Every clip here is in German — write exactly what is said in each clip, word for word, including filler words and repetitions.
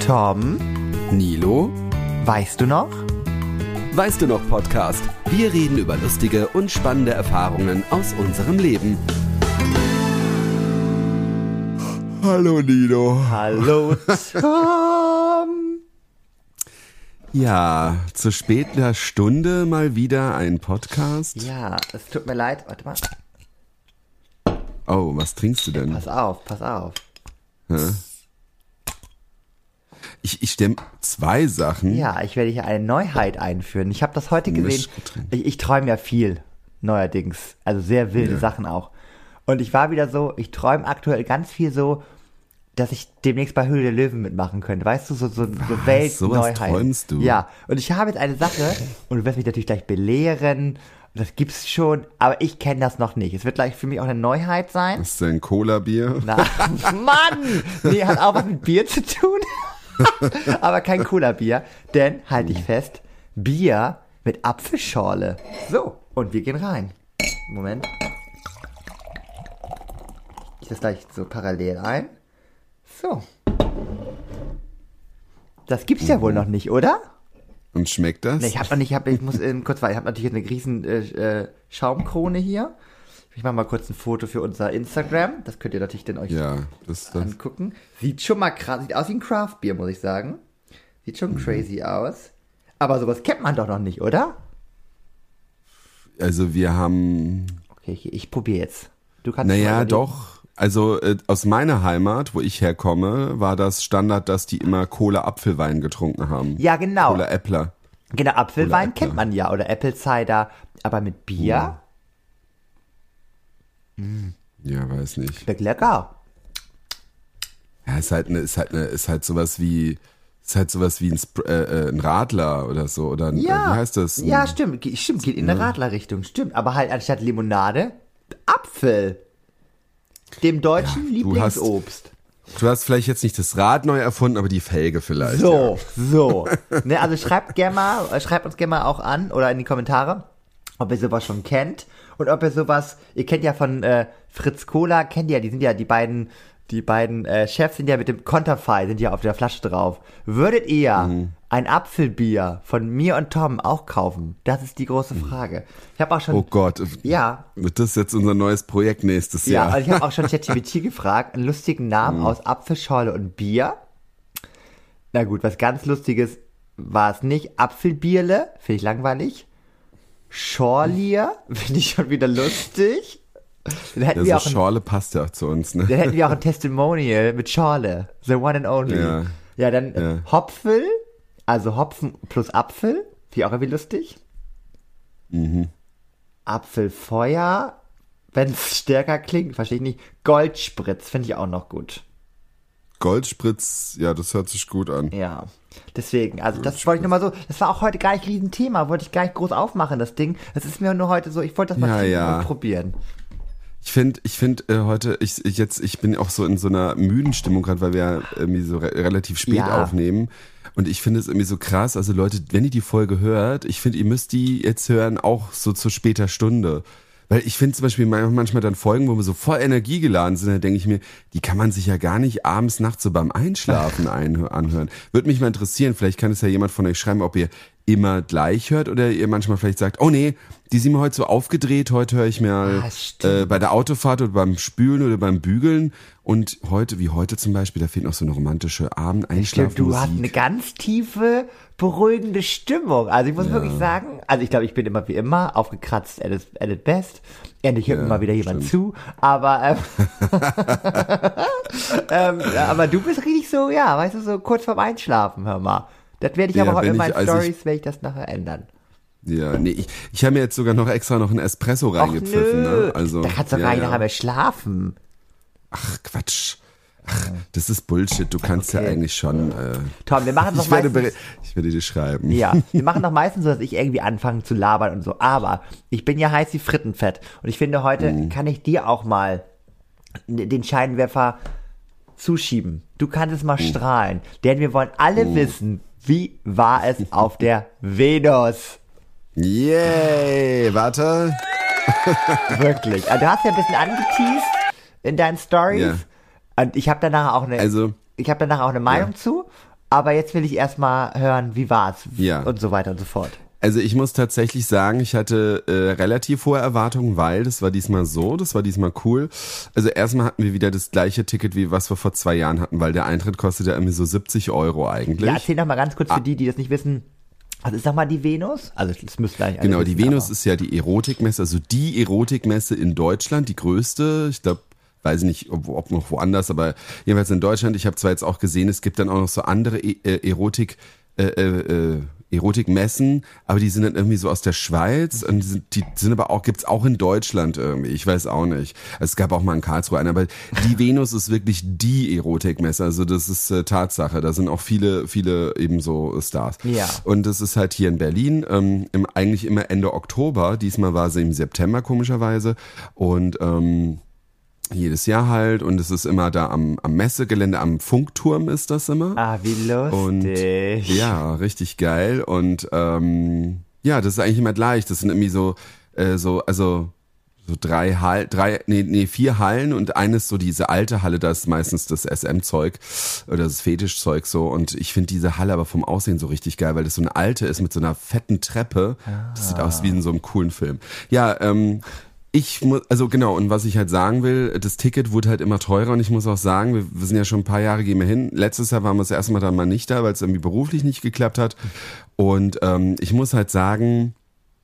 Tom, Nilo, weißt du noch? weißt du noch Podcast? Wir reden über lustige und spannende Erfahrungen aus unserem Leben. Hallo Nilo. Hallo Tom. Ja, zu später Stunde mal wieder ein Podcast. Ja, es tut mir leid. Warte mal. Oh, was trinkst du denn? Pass auf, pass auf. Hä? Ich, ich stemme zwei Sachen. Ja, ich werde hier eine Neuheit einführen. Ich habe das heute gesehen. Mischgetränk. Ich, ich träume ja viel, neuerdings. Also sehr wilde Ja. Sachen auch. Und ich war wieder so, ich träume aktuell ganz viel so, dass ich demnächst bei Höhle der Löwen mitmachen könnte. Weißt du, so, so, so Weltneuheit. Sowas träumst du? Ja, und ich habe jetzt eine Sache, und du wirst mich natürlich gleich belehren, das gibt's schon, aber ich kenne das noch nicht. Es wird gleich für mich auch eine Neuheit sein. Ist denn Cola-Bier? Na, Mann! Nee, hat auch was mit Bier zu tun. Aber kein Cola-Bier, denn, halte ich fest, Bier mit Apfelschorle. So, und wir gehen rein. Moment. Ich das gleich so parallel ein. So. Das gibt's ja wohl noch nicht, oder? Und schmeckt das? Nee, ich hab noch nicht, ich, hab, ich muss ähm, kurz weiter, ich habe natürlich eine riesen äh, äh, Schaumkrone hier. Ich mache mal kurz ein Foto für unser Instagram. Das könnt ihr natürlich dann euch Ja, das, das. angucken. Sieht schon mal krass, sieht aus wie ein Craft-Bier, muss ich sagen. Sieht schon crazy aus. Aber sowas kennt man doch noch nicht, oder? Also wir haben, Okay, ich, ich probiere jetzt. Du kannst naja, mal- doch. Also äh, aus meiner Heimat, wo ich herkomme, war das Standard, dass die immer Cola-Apfelwein getrunken haben. Ja, genau. Cola-Äppler. Genau, Apfelwein Oder kennt man ja. Oder Apple Cider. Aber mit Bier? Ja, weiß nicht. Schmeckt lecker. Ja, ist halt eine, ist halt eine, ist halt sowas wie, ist halt sowas wie ein, Sp- äh, äh, ein Radler oder so, oder ein, Ja. äh, wie heißt das? Ein, Ja, stimmt. Ge- Stimmt, geht in der Radlerrichtung. Stimmt. Aber halt anstatt Limonade, Apfel. Dem deutschen Ja, du hast- Lieblingsobst. Du hast vielleicht jetzt nicht das Rad neu erfunden, aber die Felge vielleicht. So, so. Ne, also schreibt gerne mal, äh, schreibt uns gerne mal auch an oder in die Kommentare, ob ihr sowas schon kennt und ob ihr sowas, ihr kennt ja von äh, Fritz Cola, kennt ihr ja, die sind ja die beiden, die beiden äh, Chefs sind ja mit dem Konterfei, sind ja auf der Flasche drauf. Würdet ihr Mhm. ein Apfelbier von mir und Tom auch kaufen? Das ist die große Frage. Ich habe auch schon, Oh Gott. ja, Wird das jetzt unser neues Projekt nächstes ja, Jahr? und ich habe auch schon ChatGPT gefragt, einen lustigen Namen aus Apfelschorle und Bier. Na gut, was ganz Lustiges war es nicht. Apfelbierle, finde ich langweilig. Schorlier, finde ich schon wieder lustig. Dann hätten, Ja, wir so auch ein, Schorle passt ja auch zu uns, ne? dann hätten wir auch ein Testimonial mit Schorle. The one and only. Ja. Ja, dann Ja. Hopfel, also Hopfen plus Apfel, finde ich auch irgendwie lustig. Mhm. Apfelfeuer, wenn es stärker klingt, verstehe ich nicht. Goldspritz, finde ich auch noch gut. Goldspritz, ja, das hört sich gut an. Ja, deswegen, also das wollte ich nur mal so, das war auch heute gar nicht ein Riesenthema, wollte ich gar nicht groß aufmachen, das Ding. Das ist mir nur heute so, ich wollte das mal Ja, trinken ja. und probieren. Ich finde, ich finde äh, heute, ich, ich jetzt, ich bin auch so in so einer müden Stimmung gerade, weil wir ja irgendwie so re relativ spät Ja. aufnehmen. Und ich finde es irgendwie so krass. Also Leute, wenn ihr die Folge hört, ich finde, ihr müsst die jetzt hören, auch so zu später Stunde. Weil ich finde zum Beispiel manchmal dann Folgen, wo wir so voll energiegeladen sind, da denke ich mir, die kann man sich ja gar nicht abends, nachts so beim Einschlafen einhö- anhören. Würde mich mal interessieren, vielleicht kann es ja jemand von euch schreiben, ob ihr immer gleich hört oder ihr manchmal vielleicht sagt, oh nee, die sind mir heute so aufgedreht, heute höre ich mir Ah, stimmt. äh, bei der Autofahrt oder beim Spülen oder beim Bügeln und heute, wie heute zum Beispiel, da fehlt noch so eine romantische Stimmt, Abendeinschlafmusik. du hast eine ganz tiefe, beruhigende Stimmung. Also ich muss wirklich sagen, also ich glaube, ich bin immer wie immer aufgekratzt, at its, at its best. Endlich hört Ja, mir mal wieder jemand stimmt. zu, aber ähm, ähm, aber du bist richtig so, ja, weißt du, so kurz vorm Einschlafen, hör mal. Das werde ich Ja, aber heute in wenn meinen ich- also ich- Stories, werde ich das nachher ändern. Ja, nee, ich, ich habe mir jetzt sogar noch extra noch einen Espresso Ach reingepfiffen. nö, Ne? Also, da kannst du ja, rein ja. nachher mehr schlafen. Ach, Quatsch. Ach, das ist Bullshit. Du kannst Okay. ja eigentlich schon. Äh, Tom, wir machen doch ich, werde meistens... bere- ich werde dir schreiben. Ja, wir machen doch meistens so, dass ich irgendwie anfange zu labern und so. Aber ich bin ja heiß wie Frittenfett. Und ich finde, heute Mhm. kann ich dir auch mal den Scheinwerfer zuschieben. Du kannst es mal Mhm. strahlen. Denn wir wollen alle wissen, wie war es auf der Venus? Yay! Warte. Wirklich. Also, du hast ja ein bisschen angeteased in deinen Stories. Ja. Und ich habe danach auch eine, Also, ich habe danach auch eine Meinung Ja. zu. Aber jetzt will ich erstmal hören, wie war's Ja. und so weiter und so fort. Also ich muss tatsächlich sagen, ich hatte äh, relativ hohe Erwartungen, weil das war diesmal so, das war diesmal cool. Also erstmal hatten wir wieder das gleiche Ticket, wie was wir vor zwei Jahren hatten, weil der Eintritt kostet ja irgendwie so siebzig Euro eigentlich. Ja, erzähl doch mal ganz kurz für die, die das nicht wissen. Was ist nochmal die Venus? Also das müsste eigentlich alle Genau, wissen, die Venus aber- ist ja die Erotikmesse, also die Erotikmesse in Deutschland, die größte. Ich glaube, weiß nicht, ob, ob noch woanders, aber jedenfalls in Deutschland. Ich habe zwar jetzt auch gesehen, es gibt dann auch noch so andere e- äh, Erotik, äh, äh, Erotikmessen, aber die sind dann irgendwie so aus der Schweiz und die sind, die sind aber auch, gibt's auch in Deutschland irgendwie, ich weiß auch nicht. Es gab auch mal in Karlsruhe eine, aber die Venus ist wirklich die Erotikmesse, also das ist äh, Tatsache, da sind auch viele, viele eben so Stars. Ja. Und das ist halt hier in Berlin, ähm, im, eigentlich immer Ende Oktober, diesmal war sie im September komischerweise und ähm, jedes Jahr halt und es ist immer da am, am Messegelände, am Funkturm ist das immer. Ah, wie Und lustig. ja, richtig geil. Und ähm, ja, das ist eigentlich immer gleich. Das sind irgendwie so, äh, so, also so drei Hallen, drei, nee, nee, vier Hallen und eines so diese alte Halle, da ist meistens das S M-Zeug oder das Fetischzeug so. Und ich finde diese Halle aber vom Aussehen so richtig geil, weil das so eine alte ist mit so einer fetten Treppe. Das sieht aus wie in so einem coolen Film. Ja, ähm, ich muss, also genau, und was ich halt sagen will, das Ticket wurde halt immer teurer und ich muss auch sagen, wir, wir sind ja schon ein paar Jahre, gehen wir hin. Letztes Jahr waren wir das erste Mal dann mal nicht da, weil es irgendwie beruflich nicht geklappt hat. Und ähm, ich muss halt sagen,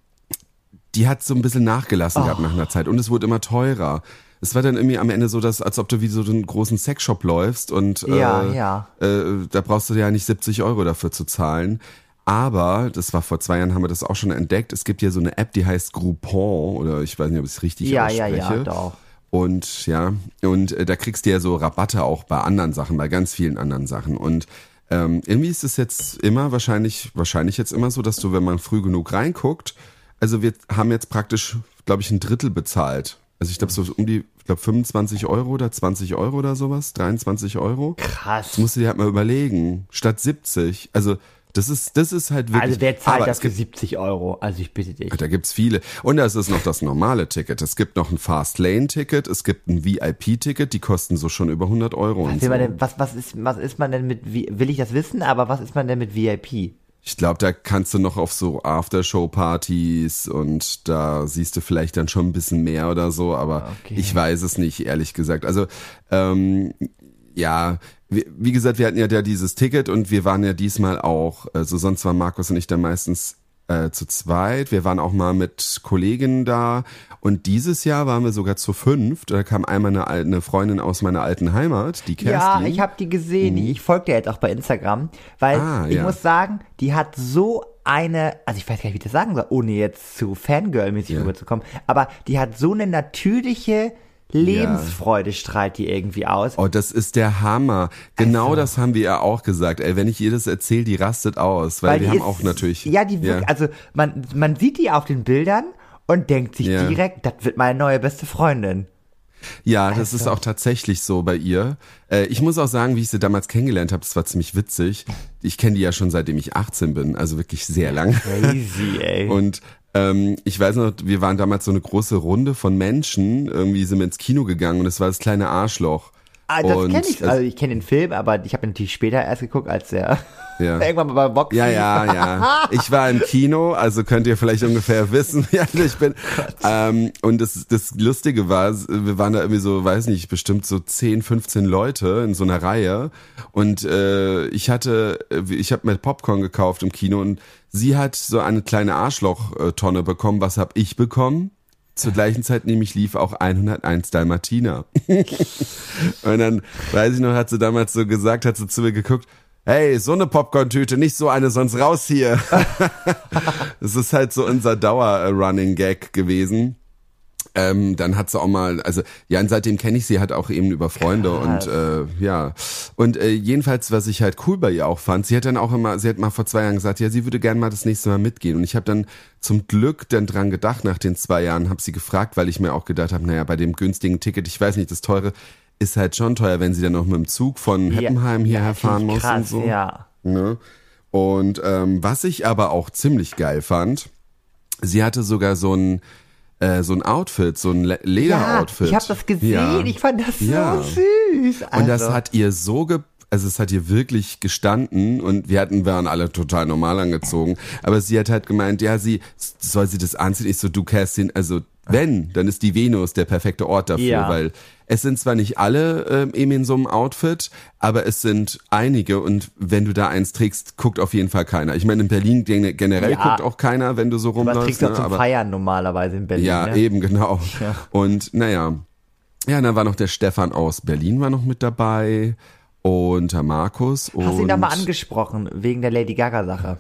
die hat so ein bisschen nachgelassen Oh. gehabt nach einer Zeit und es wurde immer teurer. Es war dann irgendwie am Ende so, dass, als ob du wie so einen großen Sexshop läufst und Ja, äh, ja. Äh, da brauchst du ja nicht siebzig Euro dafür zu zahlen. Aber, das war vor zwei Jahren, haben wir das auch schon entdeckt, es gibt ja so eine App, die heißt Groupon oder ich weiß nicht, ob ich es richtig Ja, ja, ausspreche. ja, doch. Und ja, und äh, da kriegst du ja so Rabatte auch bei anderen Sachen, bei ganz vielen anderen Sachen. Und ähm, irgendwie ist es jetzt immer wahrscheinlich, wahrscheinlich jetzt immer so, dass du, wenn man früh genug reinguckt, also wir haben jetzt praktisch, glaube ich, ein Drittel bezahlt. Also ich glaube so um die, ich glaube fünfundzwanzig Euro oder zwanzig Euro oder sowas, dreiundzwanzig Euro. Krass. Das musst du dir halt mal überlegen, statt siebzig. Also das ist, das ist halt wirklich. Also wer zahlt aber das es für gibt, siebzig Euro? Also ich bitte dich. da gibt's viele. Und da ist es noch das normale Ticket. Es gibt noch ein Fast-Lane-Ticket, es gibt ein V I P-Ticket, die kosten so schon über hundert Euro. Was, Und will so. man denn, was, was, ist, was ist man denn mit, V- will ich das wissen, aber was ist man denn mit V I P? Ich glaube, da kannst du noch auf so Aftershow-Partys und da siehst du vielleicht dann schon ein bisschen mehr oder so, aber Okay. ich weiß es nicht, ehrlich gesagt. Also, ähm, ja, wie, wie gesagt, wir hatten ja da dieses Ticket und wir waren ja diesmal auch, also sonst waren Markus und ich dann meistens äh, zu zweit. Wir waren auch mal mit Kolleginnen da und dieses Jahr waren wir sogar zu fünft. Da kam einmal eine, al- eine Freundin aus meiner alten Heimat, die Kerstin. Ja, ich habe die gesehen. Ich folge dir jetzt auch bei Instagram, weil Ah, ich ja. muss sagen, die hat so eine, also ich weiß gar nicht, wie ich das sagen soll, ohne jetzt zu Fangirl-mäßig Ja. rüberzukommen, aber die hat so eine natürliche Lebensfreude, strahlt die irgendwie aus. Oh, das ist der Hammer. Genau Also- das haben wir ja auch gesagt. Ey, wenn ich ihr das erzähle, die rastet aus, weil, die wir haben ist- auch natürlich. Ja, die wirkt, also man, man sieht die auf den Bildern und denkt sich Ja. direkt, das wird meine neue beste Freundin. Ja, das ist Also- auch tatsächlich so bei ihr. Äh, ich muss auch sagen, wie ich sie damals kennengelernt habe, das war ziemlich witzig. Ich kenne die ja schon seitdem ich achtzehn bin, also wirklich sehr lang. Crazy, ey. Und ähm, ich weiß noch, wir waren damals so eine große Runde von Menschen, irgendwie sind wir ins Kino gegangen und es war das kleine Arschloch. Ah, das Und kenne ich. es- Also ich kenne den Film, aber ich habe ihn natürlich später erst geguckt, als der Ja. irgendwann mal bei Boxen. Ja, ja, ja. Ich war im Kino, also könnt ihr vielleicht ungefähr wissen, wie alt ich bin. Ähm, und das, das Lustige war, wir waren da irgendwie so, weiß nicht, bestimmt so zehn, fünfzehn Leute in so einer Reihe. Und äh, ich hatte, ich habe mir Popcorn gekauft im Kino und sie hat so eine kleine Arschloch-Tonne bekommen. Was habe ich bekommen? Zur gleichen Zeit nämlich lief auch hunderteins Dalmatiner. Und dann, weiß ich noch, hat sie damals so gesagt, hat sie zu mir geguckt, hey, so eine Popcorn-Tüte, nicht so eine, sonst raus hier. Das ist halt so unser Dauer-Running-Gag gewesen. Ähm, dann hat sie auch mal, also ja, und seitdem kenne ich sie halt auch eben über Freunde Krass. und äh, ja. Und äh, jedenfalls, was ich halt cool bei ihr auch fand, sie hat dann auch immer, sie hat mal vor zwei Jahren gesagt, ja, sie würde gerne mal das nächste Mal mitgehen. Und ich habe dann zum Glück dann dran gedacht, nach den zwei Jahren, habe sie gefragt, weil ich mir auch gedacht habe, naja, bei dem günstigen Ticket, ich weiß nicht, das teure ist halt schon teuer, wenn sie dann noch mit dem Zug von Heppenheim hierher ja, fahren finde ich muss und krass, so. Ja. Ne? Und ähm, was ich aber auch ziemlich geil fand, sie hatte sogar so ein äh, so ein Outfit, so ein Le- Lederoutfit. Ja, ich habe das gesehen. Ja. Ich fand das so Ja. süß. Also, Und das hat ihr so ge also es hat ihr wirklich gestanden und wir hatten, waren alle total normal angezogen, aber sie hat halt gemeint, ja, sie, soll sie das anziehen? Ich so, du Kerstin, also wenn, dann ist die Venus der perfekte Ort dafür, ja. weil es sind zwar nicht alle ähm, eben in so einem Outfit, aber es sind einige und wenn du da eins trägst, guckt auf jeden Fall keiner. Ich meine, in Berlin generell ja. guckt auch keiner, wenn du so rumläufst. Man trägst doch ne? zum aber, Feiern normalerweise in Berlin. Ja, ne? eben, genau. Ja. Und naja, ja, dann war noch der Stefan aus Berlin war noch mit dabei und der Markus. Hast du ihn und da mal angesprochen, wegen der Lady Gaga-Sache?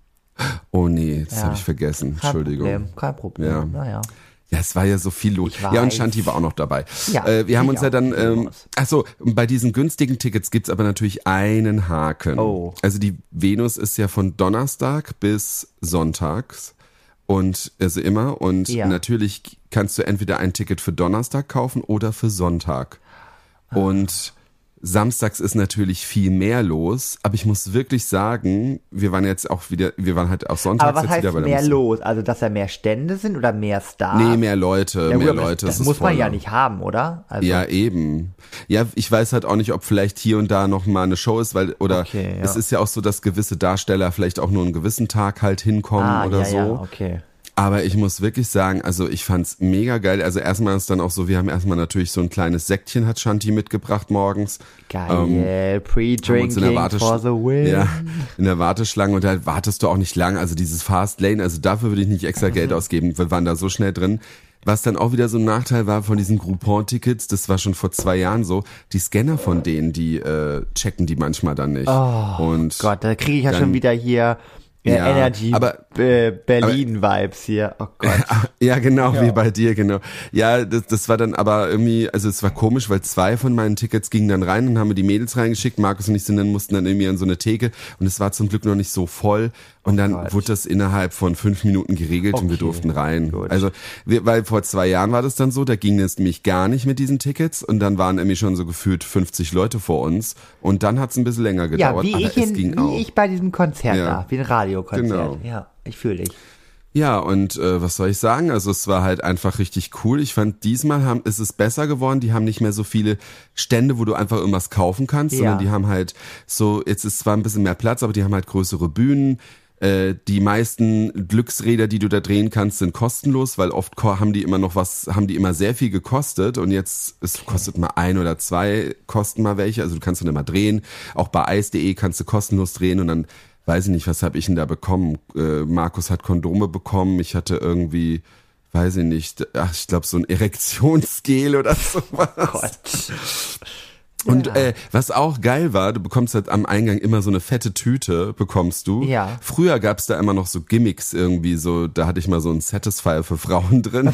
Oh nee, das Ja. habe ich vergessen. Kein Entschuldigung. Problem, kein Problem. Ja. Naja. Ja, es war ja so viel los. Ich Ja, und weiß. Shanti war auch noch dabei. Ja, äh, wir haben ich uns ja auch. dann, Ich ähm, aus. ach so, bei diesen günstigen Tickets gibt's aber natürlich einen Haken. Oh. Also die Venus ist ja von Donnerstag bis Sonntags und also immer und Ja. natürlich kannst du entweder ein Ticket für Donnerstag kaufen oder für Sonntag. Ah. Und samstags ist natürlich viel mehr los, aber ich muss wirklich sagen, wir waren jetzt auch wieder, wir waren halt auch sonntags Aber was jetzt heißt wieder, weil da mehr mussten- los? Also, dass da mehr Stände sind oder mehr Stars? Nee, mehr Leute, Ja, gut, mehr aber Leute. Das, es das ist muss man ja voller. nicht haben, oder? Also, Ja, eben. Ja, ich weiß halt auch nicht, ob vielleicht hier und da noch mal eine Show ist, weil, oder Okay, ja. es ist ja auch so, dass gewisse Darsteller vielleicht auch nur einen gewissen Tag halt hinkommen ah, oder ja, so. ja, okay. Aber ich muss wirklich sagen, also ich fand's mega geil. Also erstmal ist dann auch so, wir haben erstmal natürlich so ein kleines Säckchen hat Shanti mitgebracht morgens. Geil, Ähm, haben uns in der Pre-Drinking Wartesch- for the win. Ja, in der Warteschlange und da wartest du auch nicht lang. Also dieses Fast Lane, also dafür würde ich nicht extra Geld ausgeben. Wir waren da so schnell drin. Was dann auch wieder so ein Nachteil war von diesen Groupon-Tickets, das war schon vor zwei Jahren so, die Scanner von denen, die äh, checken die manchmal dann nicht. Oh und Gott, da kriege ich ja dann- schon wieder hier äh, Ja, Energy aber- äh, Berlin-Vibes hier. Oh Gott. Ja, genau, wie bei dir, genau. Ja, das, das war dann aber irgendwie, also es war komisch, weil zwei von meinen Tickets gingen dann rein und haben mir die Mädels reingeschickt. Markus und ich sind dann, mussten dann irgendwie an so eine Theke und es war zum Glück noch nicht so voll. Und dann Gott. wurde das innerhalb von fünf Minuten geregelt und wir Okay, durften rein. gut. Also, wir, weil vor zwei Jahren war das dann so, da ging es nämlich gar nicht mit diesen Tickets und dann waren irgendwie schon so gefühlt fünfzig Leute vor uns und dann hat es ein bisschen länger Ja, gedauert, wie, aber ich, es in, ging wie auch. ich bei diesem Konzert Ja. da, wie ein Radiokonzert. Genau. Ja, ich fühle dich. Ja, und äh, was soll ich sagen? Also es war halt einfach richtig cool. Ich fand, diesmal haben, ist es besser geworden. Die haben nicht mehr so viele Stände, wo du einfach irgendwas kaufen kannst, Ja. sondern die haben halt so, jetzt ist zwar ein bisschen mehr Platz, aber die haben halt größere Bühnen. Äh, die meisten Glücksräder, die du da drehen kannst, sind kostenlos, weil oft ko- haben die immer noch was, haben die immer sehr viel gekostet und jetzt es kostet mal ein oder zwei, kosten mal welche. Also du kannst dann immer drehen. Auch bei eis punkt de kannst du kostenlos drehen und dann weiß ich nicht, was habe ich denn da bekommen? Äh, Markus hat Kondome bekommen, ich hatte irgendwie, weiß ich nicht, ach, ich glaube so ein Erektionsgel oder sowas. Gott. Und Ja. äh, was auch geil war, du bekommst halt am Eingang immer so eine fette Tüte, bekommst du. Ja. Früher gab's da immer noch so Gimmicks irgendwie, so, da hatte ich mal so ein Satisfier für Frauen drin.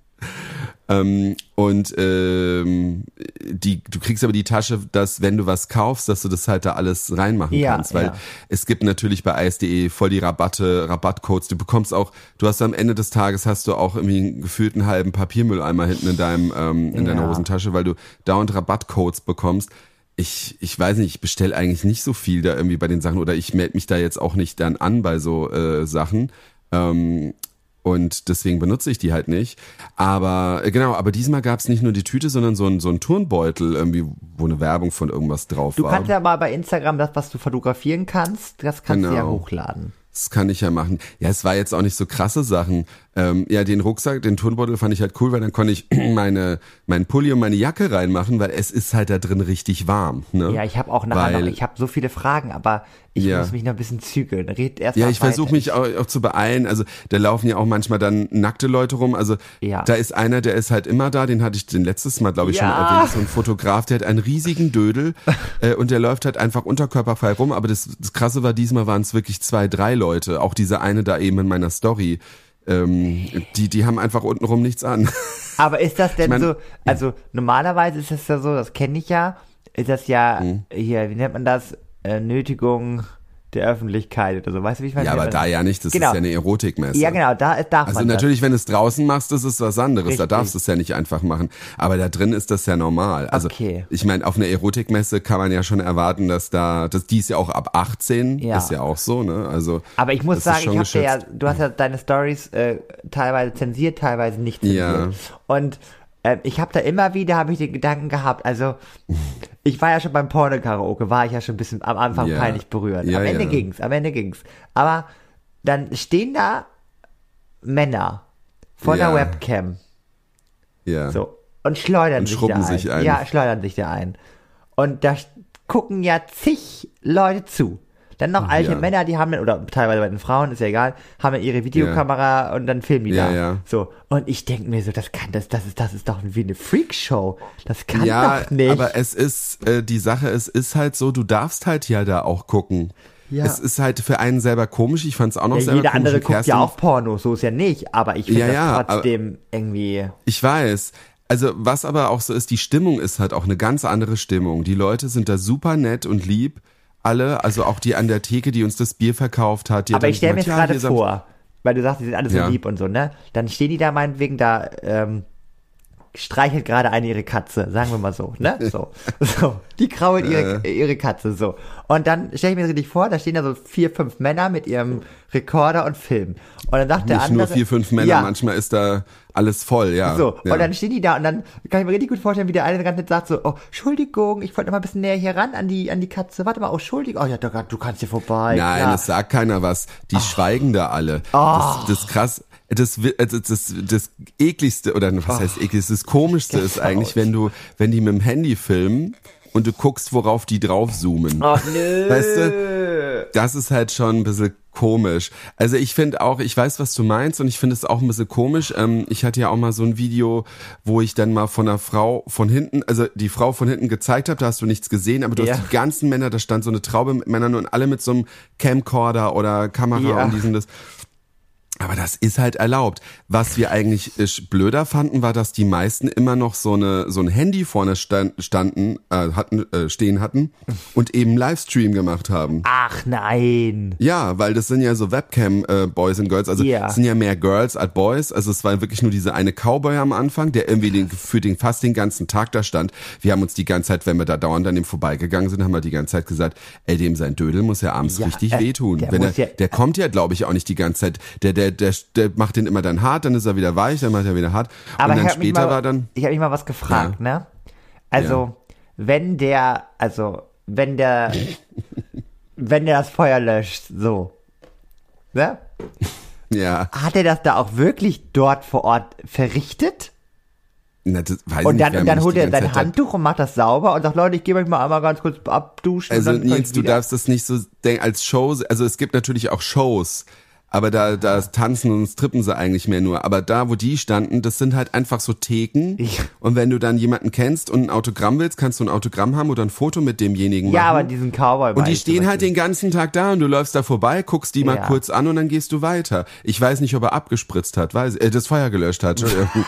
Ähm, und ähm, die, du kriegst aber die Tasche, dass wenn du was kaufst, dass du das halt da alles reinmachen Ja, kannst, weil ja. es gibt natürlich bei eis punkt de voll die Rabatte, Rabattcodes. Du bekommst auch, du hast am Ende des Tages hast du auch irgendwie einen gefühlten halben Papiermülleimer hinten in deinem ähm, in deiner Ja. Hosentasche, weil du dauernd Rabattcodes bekommst. Ich, ich weiß nicht, ich bestelle eigentlich nicht so viel da irgendwie bei den Sachen oder ich melde mich da jetzt auch nicht dann an bei so äh, Sachen. Ähm, Und deswegen benutze ich die halt nicht. Aber äh, genau, aber diesmal gab es nicht nur die Tüte, sondern so ein, so ein Turnbeutel, irgendwie, wo eine Werbung von irgendwas drauf Du war. kannst ja mal bei Instagram das, was du fotografieren kannst, das kannst du ja Genau. hochladen. Das kann ich ja machen. Ja, es war jetzt auch nicht so krasse Sachen. Ähm, ja, den Rucksack, den Turnbeutel fand ich halt cool, weil dann konnte ich meine meinen Pulli und meine Jacke reinmachen, weil es ist halt da drin richtig warm. Ne? Ja, ich habe auch nachher Weil- noch, ich habe so viele Fragen, aber ich Ja. muss mich noch ein bisschen zügeln. Red erst Ja, mal ich versuche weiter. mich auch, auch zu beeilen. Also da laufen ja auch manchmal dann nackte Leute rum. Also Ja. da ist einer, der ist halt immer da. Den hatte ich den letztes Mal, glaube ich, schon Ja. mal erwähnt. So ein Fotograf, der hat einen riesigen Dödel äh, und der läuft halt einfach unterkörperfrei rum. Aber das, das Krasse war, diesmal waren es wirklich zwei, drei Leute. Auch diese eine da eben in meiner Story. Ähm, die, die haben einfach untenrum nichts an. Aber ist das denn Ich mein- so, also normalerweise ist es ja so, das kenne ich ja, ist das ja, Mhm. hier, wie nennt man das, äh, Nötigung der Öffentlichkeit oder so, weißt du, wie ich meine? Ja, aber da ja nicht. Das Genau. ist ja eine Erotikmesse. Ja, genau, da darf Also man natürlich, wenn du es draußen machst, das ist was anderes. Richtig. Da darfst du es ja nicht einfach machen. Aber da drin ist das ja normal. Also Okay. ich meine, auf einer Erotikmesse kann man ja schon erwarten, dass da, das, die ist ja auch ab achtzehn, Ja. ist ja auch so, ne? Also das. Aber ich muss das ist sagen, schon ich habe ja, geschützt. du hast ja deine Stories äh, teilweise zensiert, teilweise nicht zensiert. Ja. Und äh, ich habe da immer wieder, habe ich den Gedanken gehabt, also ich war ja schon beim Porno-Karaoke, war ich ja schon ein bisschen am Anfang Ja. peinlich berührt. Ja, am Ende ja. ging's, am Ende ging's. Aber dann stehen da Männer vor Ja. der Webcam Ja. so und schleudern Und sich schrubben da ein. sich ein. Ja, schleudern sich da ein. Und da gucken ja zig Leute zu. Dann noch alte Ja. Männer, die haben dann, oder teilweise bei den Frauen, ist ja egal, haben dann ihre Videokamera und dann filmen die Ja, da. ja. So. Und ich denke mir so, das kann, das, das ist, das ist doch wie eine Freakshow. Das kann Ja, doch nicht. aber es ist, äh, die Sache, es ist halt so, du darfst halt ja da auch gucken. Ja. Es ist halt für einen selber komisch, ich fand's auch noch ja, selber jeder komisch. andere und guckt ja Kerstin- auch Porno, so ist ja nicht, aber ich finde Ja, das ja, trotzdem irgendwie. Ich weiß. Also was aber auch so ist, die Stimmung ist halt auch eine ganz andere Stimmung. Die Leute sind da super nett und lieb. Alle, also auch die an der Theke, die uns das Bier verkauft hat. Die hat Aber dann ich stelle mir jetzt gesagt, ja, gerade hier sind- vor, weil du sagst, die sind alle so Ja. lieb und so, ne? Dann stehen die da meinetwegen da, ähm, streichelt gerade eine ihre Katze, sagen wir mal so, ne? So. So. Die krault ihre, ihre Katze, so. Und dann stelle ich mir das richtig vor, da stehen da so vier, fünf Männer mit ihrem Rekorder und filmen. Und dann sagt der Nicht andere. nur vier, fünf Männer, ja, manchmal ist da alles voll, ja. so, ja. und dann stehen die da und dann kann ich mir richtig gut vorstellen, wie der eine ganz nett sagt so, oh, Entschuldigung, ich wollte noch mal ein bisschen näher hier ran an die, an die Katze. Warte mal, oh, Entschuldigung. Oh ja, da- du kannst hier vorbei. Nein, klar. es sagt keiner was. Die schweigen da alle. Das, das krass. Das, wi- das, das, das ekligste, oder was heißt ekligste, das komischste ist eigentlich, wenn du, wenn die mit dem Handy filmen und du guckst, worauf die draufzoomen. Oh, nö. Weißt du? Das ist halt schon ein bisschen komisch. Also ich finde auch, ich weiß, was du meinst und ich finde es auch ein bisschen komisch. Ähm, ich hatte ja auch mal so ein Video, wo ich dann mal von einer Frau von hinten, also die Frau von hinten gezeigt habe, da hast du nichts gesehen, aber du Ja. hast die ganzen Männer, da stand so eine Traube mit Männern und alle mit so einem Camcorder oder Kamera Ja. und diesem das. Aber das ist halt erlaubt. Was wir eigentlich äh, blöder fanden, war, dass die meisten immer noch so eine so ein Handy vorne stand, standen, äh, hatten, äh, stehen hatten und eben Livestream gemacht haben. Ach nein. Ja, weil das sind ja so Webcam-Boys und Girls, also Ja. es sind ja mehr Girls als Boys, also es war wirklich nur diese eine Cowboy am Anfang, der irgendwie den, für den fast den ganzen Tag da stand. Wir haben uns die ganze Zeit, wenn wir da dauernd an dem vorbeigegangen sind, haben wir die ganze Zeit gesagt, ey, dem sein Dödel muss ja abends Ja, richtig äh, wehtun. der Wenn er, muss ja- der kommt ja, glaube ich, auch nicht die ganze Zeit, der, der, der, der macht den immer dann hart, dann ist er wieder weich, dann macht er wieder hart Aber und dann ich hab mich später mal, war dann, ich habe mich mal was gefragt, ne? Also, wenn der, also, wenn der, wenn der das Feuer löscht, so, ne? ja, Hat er das da auch wirklich dort vor Ort verrichtet? na, das weiß Und ich dann, nicht, wir und haben dann nicht holt die er ganze sein Zeit da- Handtuch und macht das sauber und sagt, Leute, ich gehe euch mal einmal ganz kurz abduschen. Also und dann komm Nils, ich du wieder. darfst das nicht so denken als Show, also es gibt natürlich auch Shows, aber da, da tanzen und strippen sie eigentlich mehr nur. Aber da, wo die standen, das sind halt einfach so Theken. Ja. Und wenn du dann jemanden kennst und ein Autogramm willst, kannst du ein Autogramm haben oder ein Foto mit demjenigen Ja, machen. aber diesen Cowboy. Und die stehen halt den ganzen Tag da und du läufst da vorbei, guckst die mal Ja. kurz an und dann gehst du weiter. Ich weiß nicht, ob er abgespritzt hat, weiß, äh, das Feuer gelöscht hat, Entschuldigung.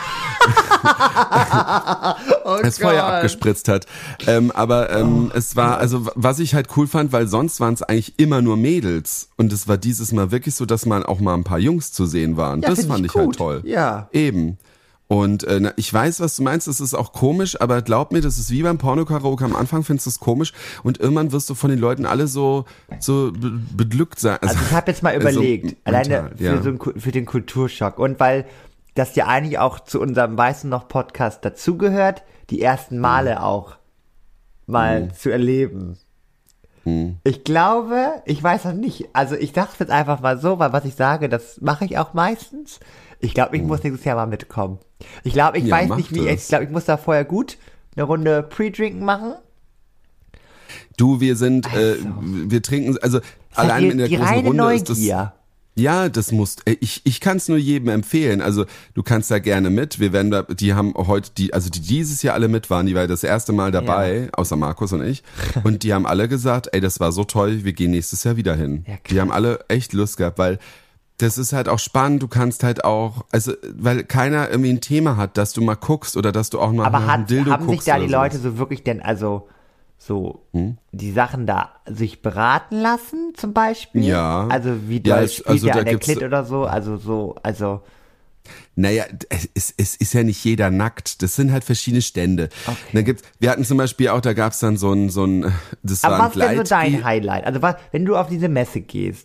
oh das Feuer abgespritzt hat. Ähm, aber ähm, es war, also was ich halt cool fand, weil sonst waren es eigentlich immer nur Mädels. Und es war dieses Mal wirklich so, dass man auch mal ein paar Jungs zu sehen waren. Ja, das find fand ich ich, halt gut. toll. Ja. Eben. Und äh, na, ich weiß, was du meinst, das ist auch komisch, aber glaub mir, das ist wie beim Porno-Karaoke. Am Anfang findest du es komisch und irgendwann wirst du von den Leuten alle so so be beglückt sein. Also ich habe jetzt mal also überlegt, alleine mental, für, ja. so einen, Ku- für den Kulturschock und weil das ja eigentlich auch zu unserem Weißen noch Podcast dazugehört, die ersten Male auch mal Mhm. zu erleben. Ich glaube, ich weiß noch nicht, also ich sage jetzt einfach mal so, weil was ich sage, das mache ich auch meistens. Ich glaube, ich muss nächstes Jahr mal mitkommen. Ich glaube, ich Ja, weiß mach nicht, wie, das. ich glaube, ich muss da vorher gut eine Runde Pre-Drinken machen. Du, wir sind, äh, Also. wir trinken, also Das ist allein die, in der die großen reine Runde ist das. Neugier. Ja, das muss, äh, ich, ich kann es nur jedem empfehlen. Also du kannst da gerne mit. Wir werden da, die haben heute, die, also die dieses Jahr alle mit waren, die war das erste Mal dabei, außer Markus und ich. Und die haben alle gesagt, ey, das war so toll, wir gehen nächstes Jahr wieder hin. Ja, die haben alle echt Lust gehabt, weil das ist halt auch spannend. Du kannst halt auch, also weil keiner irgendwie ein Thema hat, dass du mal guckst oder dass du auch mal Aber nach hat, einem Dildo haben sich guckst da oder die sowas. Leute so wirklich denn, also so Hm? die Sachen da sich beraten lassen zum Beispiel? Ja. Also wie Ja, doll es- spielt also der da an der gibt's- Klit oder so? Also so, also Naja, es ist, es ist ja nicht jeder nackt. Das sind halt verschiedene Stände. Okay. Da gibt's, wir hatten zum Beispiel auch, da gab's dann so ein, so ein, das aber war ein was ist denn so dein Gleit. Highlight? Also was, wenn du auf diese Messe gehst,